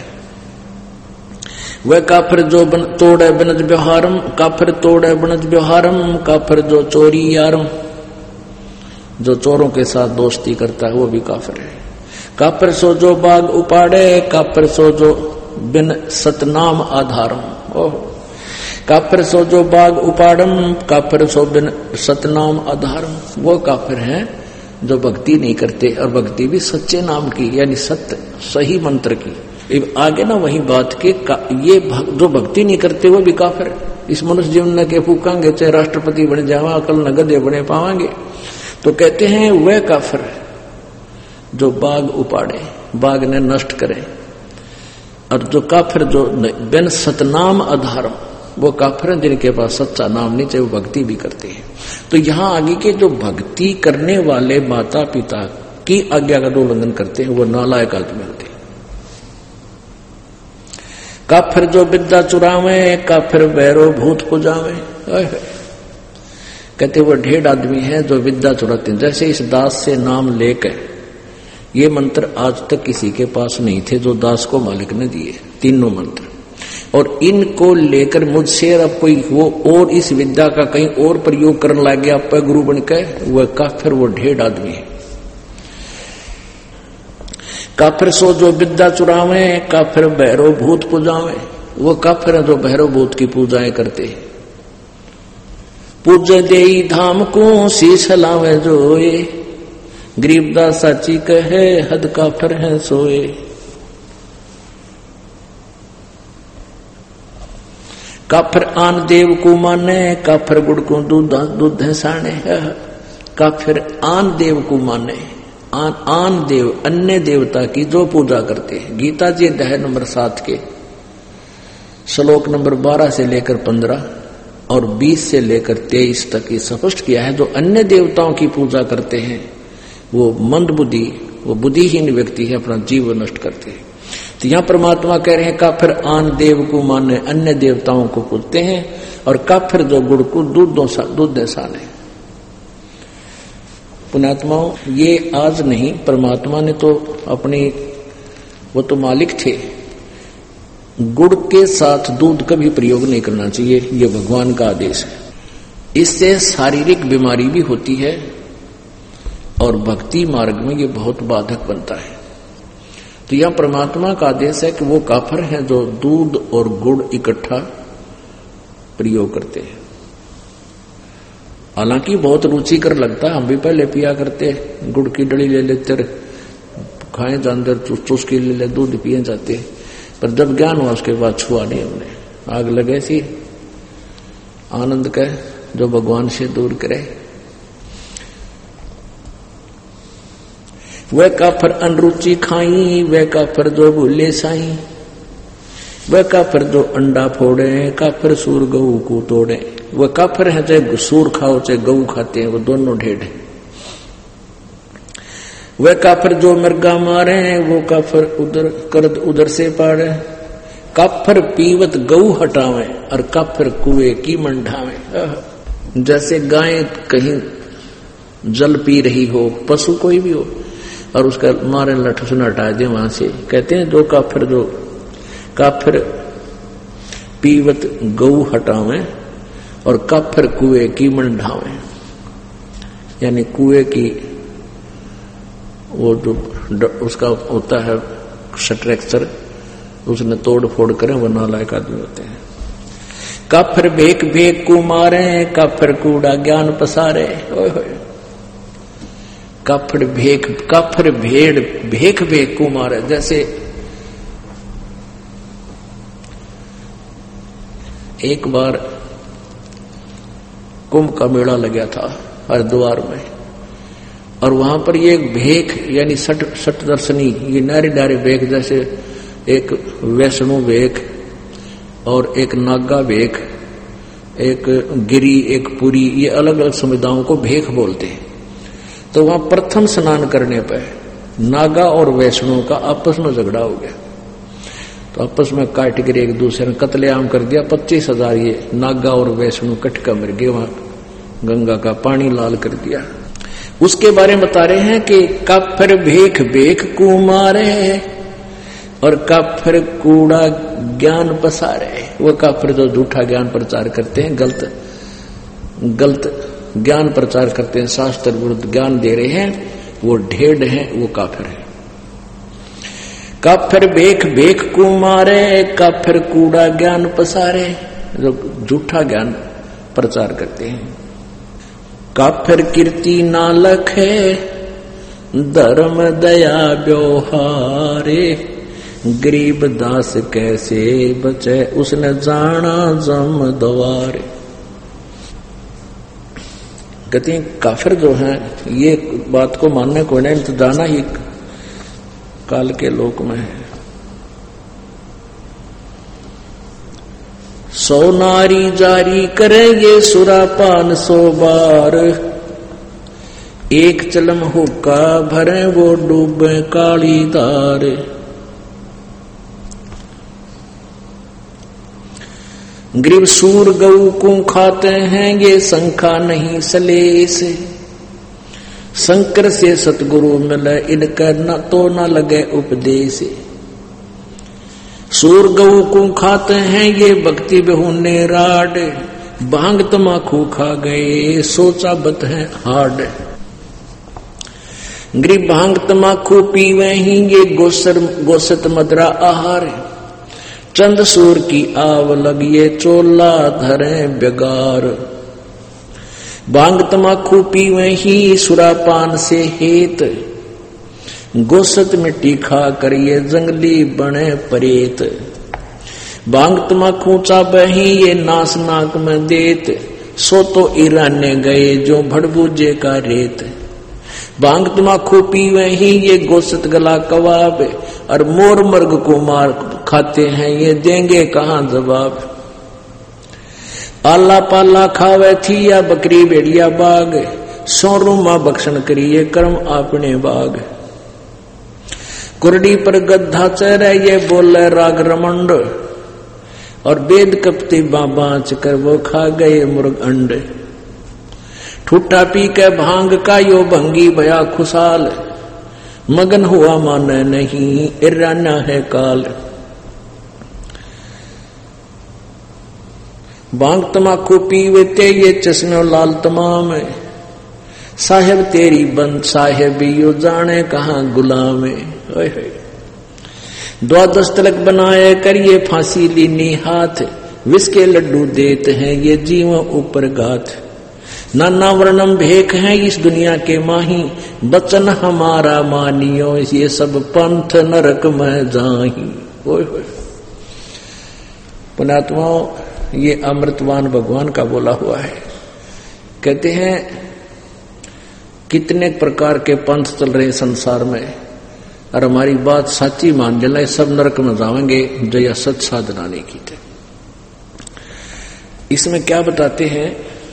वह काफिर जो बन, तोड़े बनज व्यवहारम, काफिर तोड़े बनज व्यवहारम। काफिर जो चोरी यारम, जो चोरों के साथ दोस्ती करता है वो भी काफिर है। काफिर सो जो बाग उपाड़े, काफिर सो जो बिन सतनाम आधारम। ओह, काफिर सो जो बाग उपाड़म, काफिर सो बिन सतनाम आधारम। वो काफिर हैं जो भक्ति नहीं करते, और भक्ति भी सच्चे नाम की यानी सत्य सही मंत्र की। आगे ना वही बात के ये भग, जो भक्ति नहीं करते वो भी काफिर है। इस मनुष्य जीवन के फूकांगे, चाहे राष्ट्रपति बने जावा, अकल न गधे बने पावांगे। तो कहते हैं वह काफिर जो बाग उपाड़े, बाग ने नष्ट करे। और जो काफिर जो बिन सतनाम आधारम, वो काफिर हैं जिनके पास सच्चा नाम नहीं, चाहे वो भक्ति भी करते हैं। तो यहां आगे के जो भक्ति करने वाले माता पिता की आज्ञा का उल्लंघन करते हैं वो नालायक आदमी होते हैं। काफिर जो विद्या चुरावे, काफिर भैरो भूत पुजावे। कहते वो ढेर आदमी है जो विद्या चुराते हैं। जैसे इस दास से नाम लेकर, ये मंत्र आज तक किसी के पास नहीं थे जो दास को मालिक ने दिए, तीनों मंत्र। और इनको लेकर मुझसे अब कोई वो और इस विद्या का कहीं और प्रयोग करने लग गया, आप गुरु बनकर, वह काफिर, वो ढेर आदमी है। काफिर सो जो विद्या चुरावे, काफिर भैरव भूत पूजावे। वो काफिर है जो भैरव भूत की पूजाएं करते हैं। पूज देई धाम को शीश लावे जोए, गरीबदास साची कहे हद काफिर है सोए। काफिर आन देव को माने, काफिर गुड़ को दूध दूध है साने। काफिर आन देव को माने, आन, आन देव अन्य देवता की जो पूजा करते हैं। गीता जी अध्याय नंबर सात के श्लोक नंबर बारह से लेकर पंद्रह और बीस से लेकर तेईस तक ये स्पष्ट किया है। जो अन्य देवताओं की पूजा करते हैं वो मंद बुद्धि, वो बुद्धिहीन व्यक्ति है, अपना जीव नष्ट करते हैं। तो यहां परमात्मा कह रहे हैं काफिर आन देव को माने, अन्य देवताओं को पूजते हैं। और काफिर जो गुड़ को दूध दूध साने। पुण्यात्माओं, ये आज नहीं, परमात्मा ने तो अपनी वो तो मालिक थे। गुड़ के साथ दूध कभी प्रयोग नहीं करना चाहिए, ये भगवान का आदेश है। इससे शारीरिक बीमारी भी होती है और भक्ति मार्ग में ये बहुत बाधक बनता है। तो यह परमात्मा का आदेश है कि वो काफर हैं जो दूध और गुड़ इकट्ठा प्रयोग करते हैं। हालांकि बहुत रुचिकर लगता है, हम भी पहले पिया करते, गुड़ की डली ले लेते, खाए जानते, चूस चूस के ले ले, दूध पिए जाते, पर जब ज्ञान हुआ उसके बाद छुआ नहीं हमने। आग लगे सी आनंद का जो भगवान से दूर करे। वह काफर अनरुचि खाई, वह काफर जो भूले साई, वह काफर जो अंडा फोड़े, काफर सूर गऊ को तोड़े। वह काफर है चाहे सूर खाओ चाहे गऊ खाते हैं, वो दोनों ढेड़ है। वह काफर जो मृगा मारे, वो काफर उधर कर उधर से पाड़े। काफर पीवत गऊ हटावे और काफर कुएं की मंडावे। जैसे गाय कहीं जल पी रही हो, पशु कोई भी हो, और उसका मारे लठ से हटा दे वहां से, कहते हैं जो काफिर जो काफिर पीवत गऊ हटावे और काफिर कुएं की मंडावे। यानी कुएं की वो जो उसका होता है स्ट्रक्चर, उसने तोड़ फोड़ करें, वो नालायक आदमी होते हैं। काफिर भेक भेक को मारे, काफिर कूड़ा ज्ञान पसारे। ओए होए, काफिर भेक काफिर भेड़ भेक भेक को मारे। जैसे एक बार कुंभ का मेला लगा था हरिद्वार में, और वहां पर ये भेक यानी सट सट दर्शनी, ये नारी नारी भेक, जैसे एक वैष्णो भेक और एक नागा भेक, एक गिरी, एक पुरी, ये अलग अलग समुदायों को भेक बोलते हैं। तो वहां प्रथम स्नान करने पर नागा और वैष्णो का आपस में झगड़ा हो गया, तो आपस में काट कर एक दूसरे ने कत्लेआम कर दिया। पच्चीस हजार ये नागा और वैष्णो कटका मर गए, वहां गंगा का पानी लाल कर दिया। उसके बारे में बता रहे हैं कि काफिर भेख भेख को मारे और काफिर कूड़ा ज्ञान पसारे। वो काफिर जो झूठा ज्ञान प्रचार करते हैं, गलत गलत ज्ञान प्रचार करते हैं, शास्त्र विरुद्ध ज्ञान दे रहे हैं, वो ढेड़ हैं, वो काफिर है। काफिर भेख भेख को मारे, काफिर कूड़ा ज्ञान पसारे, जो झूठा ज्ञान प्रचार करते हैं। काफिर कीर्ति ना लखे, धर्म दया व्यवहारे, गरीब दास कैसे बचे, उसने जाना जम द्वारे। कहते हैं काफिर जो है, ये बात को मानने को नहीं, तो जाना ही काल के लोक में है। सौ नारी जारी करेंगे सुरापान सौ बार, एक चलम हुक्का भरे वो डूबे काली धार। गरीब सूर गऊ को खाते हैं, ये शंखा नहीं सलेस, शंकर से सतगुरु मिले इनका न तो न लगे उपदेश। सूर गऊ को खाते हैं, ये भक्ति बेहुने राड, भांग तमाकू खा गए सोचा बत है हाड। गरीब भांग तमाकू पीवे ही, ये गोसर गोसत मदरा आहार, चंद सूर की आव लगिए चोला धरे बेगार। भांग तमाकू पीवे ही, सुरापान से हेत, गोसत मिट्टी खा करिए जंगली बने परेत। भांग तमाकू चाबे ही, ये नास नाक में देत, सो तो ईराने गए जो भड़बूजे का रेत। भांग तमाकू पीवे ही, ये गोसत गला कबाब, और मोर मर्ग को मार खाते हैं, ये देंगे कहां जवाब। आला पाला खावे थी या बकरी भेड़िया बाग, सोरू मां बख्शन करिए कर्म आपने बाग। कुरडी पर गद्धा चेहरा, ये बोले राग रमंड, और वेद कपती बाबाच कर वो खा गए मुर्ग अंड। ठुट्टा पी के भांग का यो भंगी भया खुशाल, मगन हुआ माने नहीं, इराना है काल। भांग तमाकू पीवे ते ये चश्मे लाल तमाम है, साहेब तेरी बंद साहेब यो जाने कहाँ गुलाम है। द्वादश तलक बनाए करिए फांसी लीनी हाथ, विष के लड्डू देते हैं ये जीव ऊपर गाथ। नाना वर्णम भेख है इस दुनिया के माही, बचन हमारा मानियो ये सब पंथ नरक में जाही। ओए होए पुण्यात्माओं, ये अमृतवान भगवान का बोला हुआ है। कहते हैं कितने प्रकार के पंथ चल रहे संसार में, और हमारी बात सच्ची मान जला सब नरक में जाएंगे जया सच साधना नहीं की थे। इसमें क्या बताते हैं,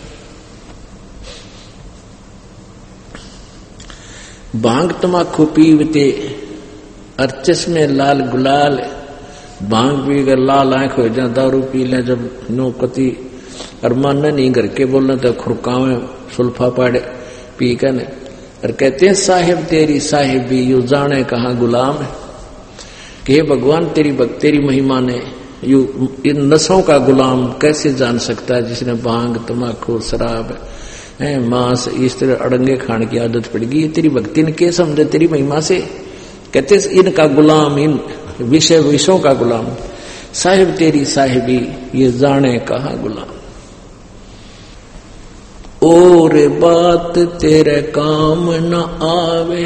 भांग तमाकू पीवते और चश्मे लाल गुलाल। भांग पी कर लाल आंख हो जाए, दारू पी लें जब नो कति और मानना नहीं घर के बोलना तो खुरकावे सुल्फा पाड़े पी कर। और कहते हैं साहिब तेरी साहिबी यू जाने कहाँ गुलाम है, कि भगवान तेरी तेरी महिमा ने यू इन नशों का गुलाम कैसे जान सकता है जिसने भांग तमाकू शराब है मांस इस तरह अड़ंगे खाने की आदत पड़ गई। तेरी भक्ति ने के समझे तेरी महिमा से। कहते इनका गुलाम, इन विषय विषयों का गुलाम। साहिब तेरी साहिबी ये जाने कहाँ गुलाम। और बात तेरे काम न आवे,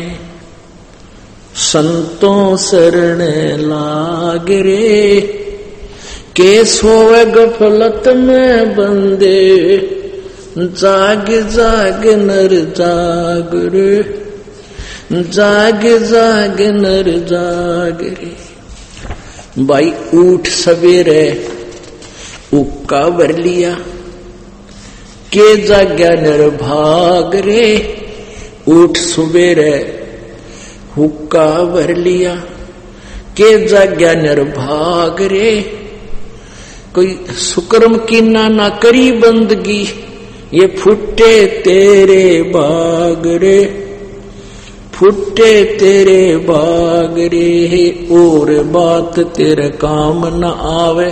संतों शरण लाग रे। के सोवे गफलत में बंदे, जाग जाग नर जाग रे। जाग जाग नर जाग रे। भाई उठ सवेरे उक्का भर लिया, के जाग्या नर भाग रे। उठ सवेरे हुक्का भर लिया, के जाग्या नर भाग रे। कोई सुकर्म की ना ना करी बंदगी, ये फुटे तेरे बाग रे। फुटे तेरे बाग रे। और बात तेरे काम न आवे,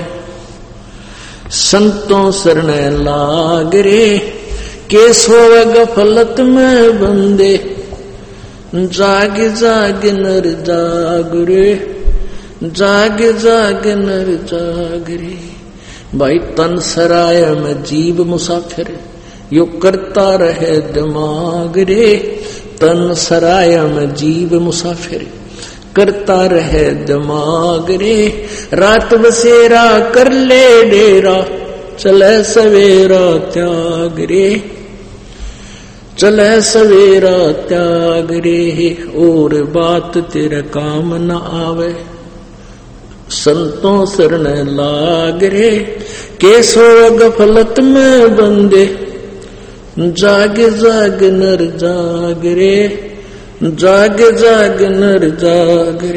संतों शरण लाग रे। के सोवे गफलत में बंदे, जाग जाग नर जाग रे। जाग जाग नर जाग रे। भाई तन सराय में जीव मुसाफिर, यो करता रहे दिमाग रे। तन सराय में जीव मुसाफिर, करता रहे दिमाग रे। रात बसेरा कर ले डेरा, चले सवेरा त्याग रे। चले सवेरा त्याग रे। और बात तेरे काम न आवे, संतों शरण लाग रे। के सोवे गफलत में बंदे, जाग जाग नर जाग रे। जाग जाग नर जाग रे।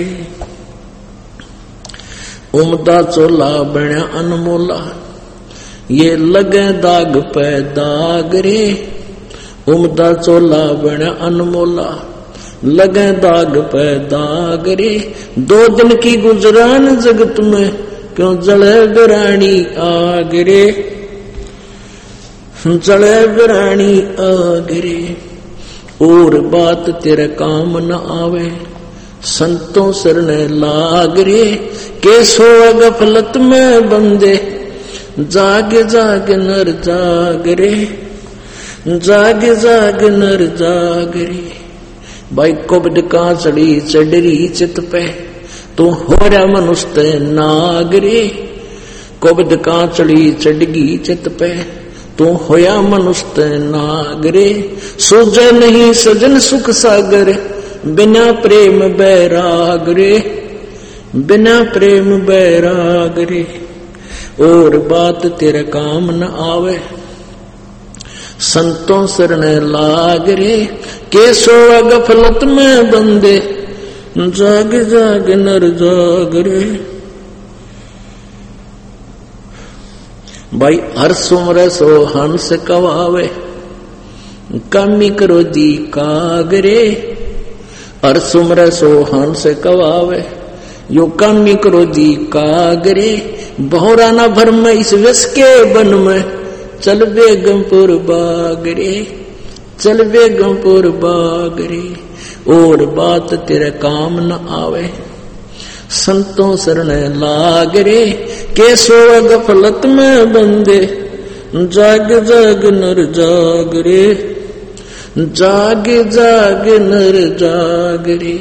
उमदा चोला बण्या अनमोला, ये लगे दाग पे दाग रे। उमदा चोला बण्या अनमोला, लगे दाग पे दाग रे। दो दिन की गुजरान जगत में, क्यों जले बिरानी आग रे। जले बिरानी आग रे। और बात तेरे काम न आवे, संतों शरण लाग रे। के सोवे गफलत में बंदे, जाग जाग नर जाग रे। जाग जाग नर जाग रे। भाई कुबड का चढ़ी चढ़री चित पे, तू हो रहा मनुष्य नाग रे। कुबड का चढ़ी चढ़गी चित पे, तू होया मनुष्य नाग रे। सूझे नहीं सजन सुख सागर, बिना प्रेम बैराग रे। बिना प्रेम बैराग रे। और बात तेरे काम न आवे, संतों शरण लाग रे। के सोवे गफलत में बंदे, जाग जाग नर जाग रे। भाई हर सुमर सो हंस कवावे, कामी करो दी कागरे। हर सुमर सो हंस कवावे, यो कामी क्रोधी कागरे, बहुरा न भरम इस विष के बन में, चल बेगमपुर बागरे, चल बेगमपुर बागरे, और बात तेरे काम न आवे, संतों शरण लागरे, के सो गफलत में बंदे, जाग जाग नर जागरे, जाग जाग नर जागरे।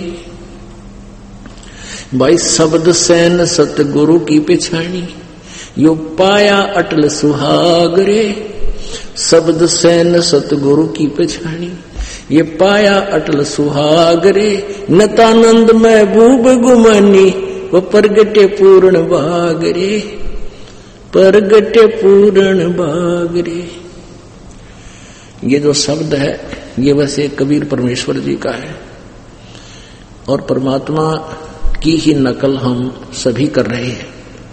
भाई शब्द सैन सतगुरु की पिछाणी, यो पाया अटल सुहागरे, शब्द सैन सतगुरु की पिछाणी, ये पाया अटल सुहागरे, नतानंद महबूब गुमानी, वो परगटे पूर्ण बागरे, परगटे पूर्ण बागरे। ये जो शब्द है ये वैसे कबीर परमेश्वर जी का है, और परमात्मा की ही नकल हम सभी कर रहे हैं।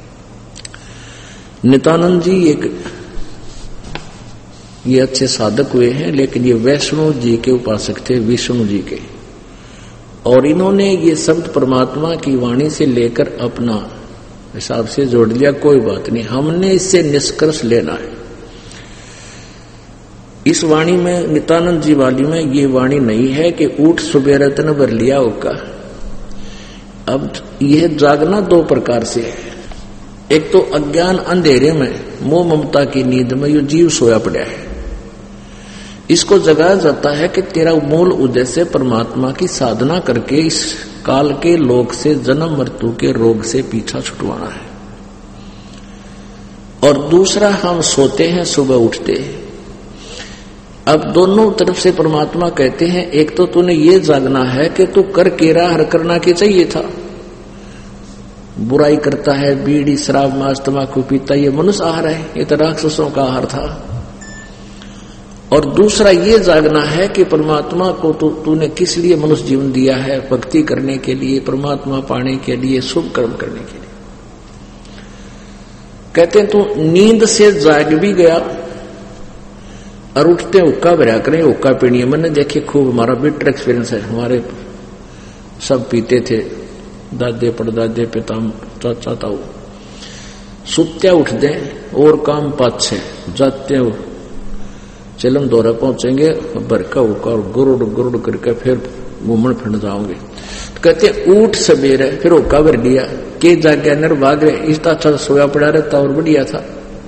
नित्यानंद जी एक ये अच्छे साधक हुए हैं, लेकिन ये वैष्णो जी के उपासक थे, विष्णु जी के, और इन्होंने ये शब्द परमात्मा की वाणी से लेकर अपना हिसाब से जोड़ लिया। कोई बात नहीं, हमने इससे निष्कर्ष लेना है। इस वाणी में, नित्यानंद जी वाली में ये वाणी नहीं है कि ऊठ सुबह रतन भर लिया होगा। अब यह जागना दो प्रकार से है। एक तो अज्ञान अंधेरे में मोह ममता की नींद में यो जीव सोया पड़ा है, इसको जगाया जाता है कि तेरा मूल उद्देश्य परमात्मा की साधना करके इस काल के लोक से, जन्म मृत्यु के रोग से पीछा छुटवाना है। और दूसरा, हम सोते हैं सुबह उठते हैं। अब दोनों तरफ से परमात्मा कहते हैं, एक तो तूने ये जागना है कि तू कर केरा हर करना के चाहिए था, बुराई करता है, बीड़ी शराब मांस तंबाकू पीता, ये मनुष्य आहार है, ये तो राक्षसों का आहार था। और दूसरा ये जागना है कि परमात्मा को तू तूने किस लिए मनुष्य जीवन दिया है, भक्ति करने के लिए, परमात्मा पाने के लिए, शुभ कर्म करने के लिए। कहते हैं तू नींद से जाग भी गया और उठते हुक्का भरा करें, हुक्का पीनी है। मैंने देखे खूब, हमारा बिटर एक्सपीरियंस है, हमारे सब पीते थे, दादे पड़दादे पिता चाचा ताऊ। सुत्या उठ दे और काम पाछे जाते हो, चलम दौरा पहुंचेंगे, बरका हुक्का और गुरुड़ गुरुड़ करके फिर घूमन फिर जाओगे। तो कहते उठ सवेरे, फिर हुक्का भर लिया के जागे नर भाग रहे, इस अच्छा सोया पड़ा रहता और बढ़िया था।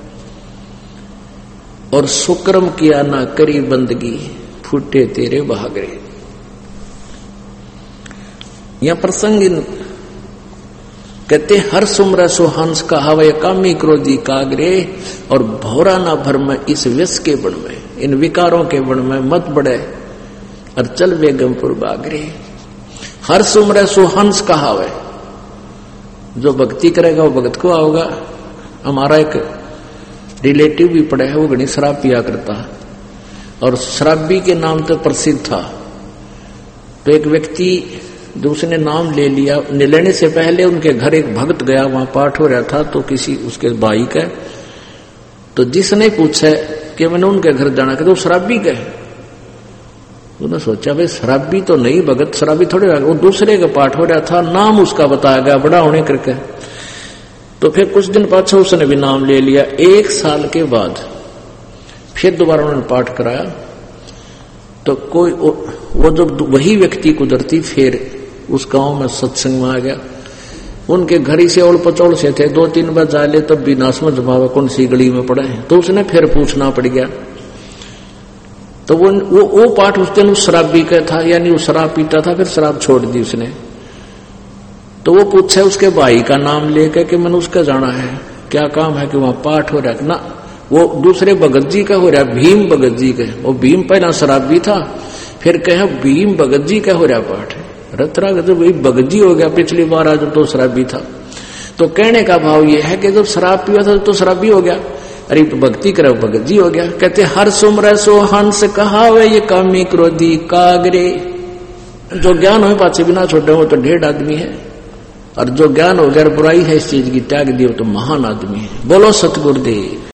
और सुक्रम किया ना करी बंदगी, फूटे तेरे बहागरे। यह प्रसंग कहते हर सुमर सुहांस का हवय कामी क्रोधी कागरे, और भौरा ना भरम इस विष के बन में, इन विकारों के बन में मत बढ़े, और चल बेगमपुर बागरे। हर सुमर सुहांस का हवय, जो भक्ति करेगा वो भगत को आओगा। हमारा एक रिलेटिव भी पड़ा है, वो घनी शराब पिया करता, और शराबी के नाम तो प्रसिद्ध था। तो एक व्यक्ति जो उसने नाम ले लिया, लेने से पहले उनके घर एक भक्त गया, वहां पाठ हो रहा था, तो किसी उसके भाई का, तो जिसने पूछा कि मैंने उनके घर जाना, कि तो शराबी का है। उन्होंने सोचा भाई शराबी तो नहीं, भगत शराबी थोड़े, वो दूसरे का पाठ हो रहा था, नाम उसका बताया गया बड़ा होने करके। तो फिर कुछ दिन पाछे उसने भी नाम ले लिया। एक साल के बाद फिर दोबारा उन्होंने पाठ कराया, तो कोई वो जो वही व्यक्ति कुदरती फिर उस गांव में सत्संग में आ गया। उनके घर ही से ओल पचौल से थे, दो तीन बार जा ले तब भी नाश में जमावा कौन सी गली में पड़ा है, तो उसने फिर पूछना पड़ गया। तो वो वो, वो पाठ उस दिन उस शराबी का था, यानी वो शराब पीता था, फिर शराब छोड़ दी उसने। तो वो पूछे उसके भाई का नाम लेकर कि मैंने उसका जाना है, क्या काम है, कि वहां पाठ हो रहा है ना, वो दूसरे भगत जी का हो रहा है, भीम भगत जी का। वो भीम पहला शराबी था, फिर कहे भीम भगत जी का हो रहा पाठ है। रतरा जब वही भगत जी हो गया, पिछली बार आज तो शराबी था। तो कहने का भाव ये है कि जब शराब पिया था तो शराबी हो गया, अरे तो भक्ति करे भगत जी हो गया। कहते हर सुमर सो हंस कहा वे ये कामी क्रोधी कागरे। जो ज्ञान हो पाछे बिना छोड़े वो तो ढेर आदमी है, और जो ज्ञान हो गया बुराई है इस चीज की त्याग दी वो तो महान आदमी है। बोलो सतगुरुदेव।